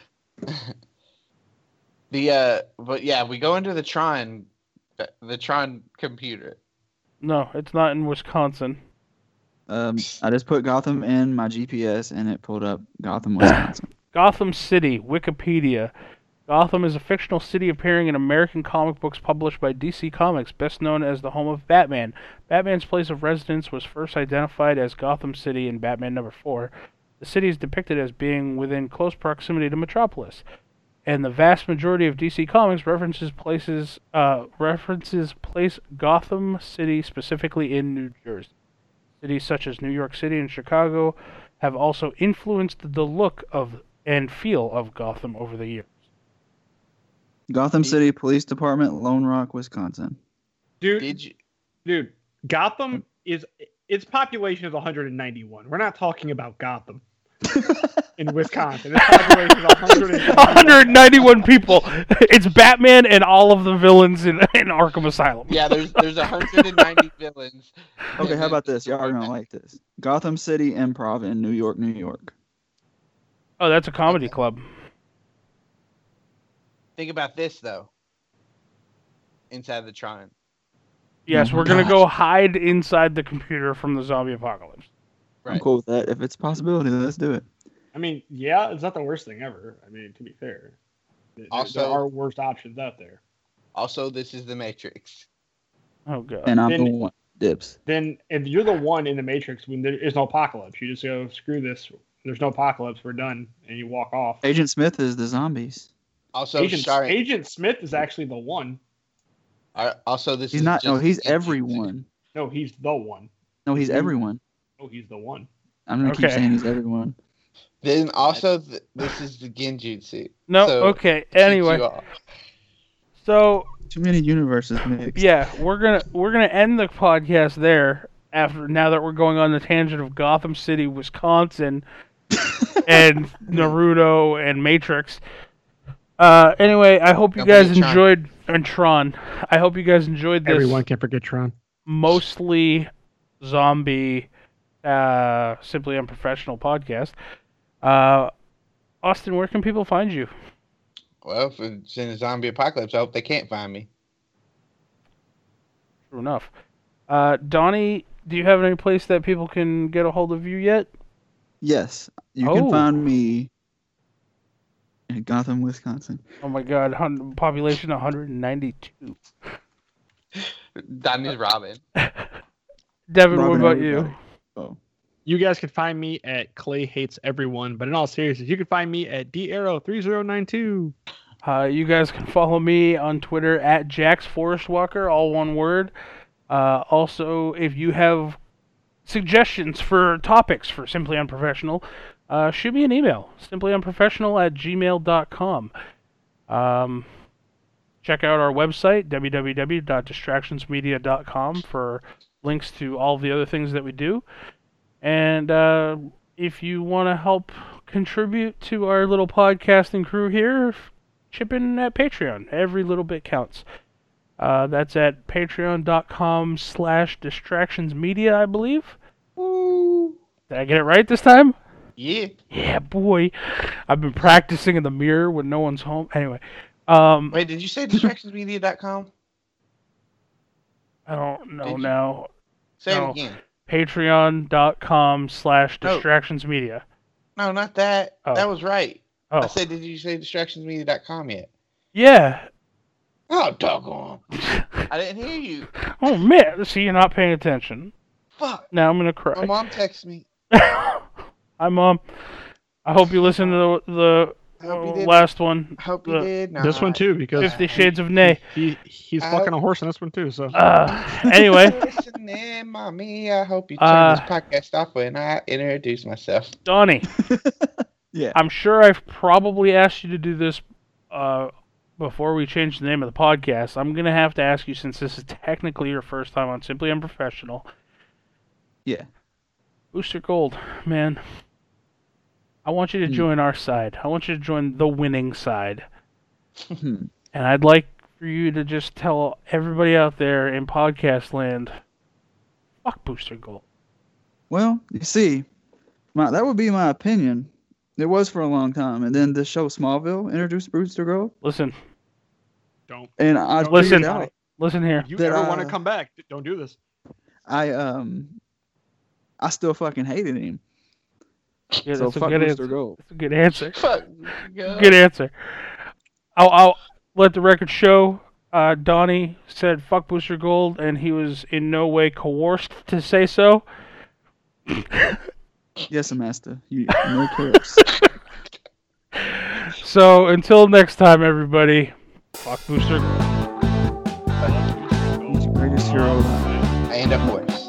But yeah, we go into the Tron computer. No, it's not in Wisconsin. I just put Gotham in my GPS and it pulled up Gotham, Wisconsin. Gotham City, Wikipedia. Gotham is a fictional city appearing in American comic books published by DC Comics, best known as the home of Batman. Batman's place of residence was first identified as Gotham City in Batman #4. The city is depicted as being within close proximity to Metropolis, and the vast majority of DC Comics references place Gotham City specifically in New Jersey. Cities such as New York City and Chicago have also influenced the look of and feel of Gotham over the years. Gotham City Police Department, Lone Rock, Wisconsin. Dude, Gotham is its population is 191. We're not talking about Gotham in Wisconsin. Its population is 191 people. It's Batman and all of the villains in Arkham Asylum. Yeah, there's 190 villains. Okay, how about this? Y'all are gonna like this. Gotham City Improv in New York, New York. Oh, that's a comedy club. Think about this though. Inside the Tron. Yes, we're going to go hide inside the computer from the zombie apocalypse. Right. I'm cool with that. If it's a possibility, let's do it. I mean, yeah, it's not the worst thing ever. I mean, to be fair. There are worse options out there. Also, this is the Matrix. Oh, God. And I'm the one. Dips. Then, if you're the one in the Matrix when there is no apocalypse, you just go, screw this. There's no apocalypse. We're done. And you walk off. Agent Smith is the zombies. Also, Agent Smith is actually the one. Also, this he's is not. just No, he's everyone. No, he's the one. No, he's everyone. Oh, he's the one. I'm gonna keep saying he's everyone. Then also, this is the Genjutsu. No, so, okay. Anyway, so too many universes mixed. Yeah, we're gonna end the podcast there. Now that we're going on the tangent of Gotham City, Wisconsin, and Naruto and Matrix. Anyway, I hope you guys enjoyed Tron. I hope you guys enjoyed this. Everyone can forget Tron. Mostly zombie, simply unprofessional podcast. Austin, where can people find you? Well, if it's in a zombie apocalypse, I hope they can't find me. True enough. Donnie, do you have any place that people can get a hold of you yet? Yes, you can find me in Gotham, Wisconsin. Oh my God, population 192. Donnie's Robin. Devin, what about you? Oh. You guys can find me at Clay Hates Everyone, but in all seriousness, you can find me at DArrow3092. You guys can follow me on Twitter at Jax Forest Walker, all one word. Also, if you have suggestions for topics for Simply Unprofessional, shoot me an email, simplyunprofessional@gmail.com. Check out our website, www.distractionsmedia.com, for links to all the other things that we do. And if you want to help contribute to our little podcasting crew here, chip in at Patreon. Every little bit counts. That's at patreon.com/distractionsmedia, I believe. Woo. Did I get it right this time? Yeah. Yeah, boy. I've been practicing in the mirror when no one's home. Anyway. Wait, did you say distractionsmedia.com? I don't know now. Say it again. Patreon.com/distractionsmedia. No, not that. Oh. That was right. Oh. I said, did you say distractionsmedia.com yet? Yeah. Oh, doggone. I didn't hear you. Oh, man. See, you're not paying attention. Fuck. Now I'm going to cry. My mom texted me. Hi, Mom. I hope you listened to the last one. I hope you did. No, this one, too, because 50 Shades of Nay. He's fucking a horse in this one, too. So anyway. Listening, Mommy. I hope you turn this podcast off when I introduce myself. Donnie. Yeah. I'm sure I've probably asked you to do this before we change the name of the podcast. I'm going to have to ask you, since this is technically your first time on Simply Unprofessional. Yeah. Booster Gold, man. I want you to join our side. I want you to join the winning side. And I'd like for you to just tell everybody out there in podcast land, fuck Booster Gold. Well, you see, that would be my opinion. It was for a long time, and then the show Smallville introduced Booster Gold. Listen. Don't. And I listen. Out listen here. If you ever want to come back, don't do this. I still fucking hated him. Yeah, so that's fuck a good Booster answer. Gold. That's a good answer. Fuck. Good answer. I'll let the record show. Donnie said fuck Booster Gold, and he was in no way coerced to say so. Yes, Master. No cares. So until next time, everybody, fuck Booster Gold. He's the greatest hero alive. And a horse.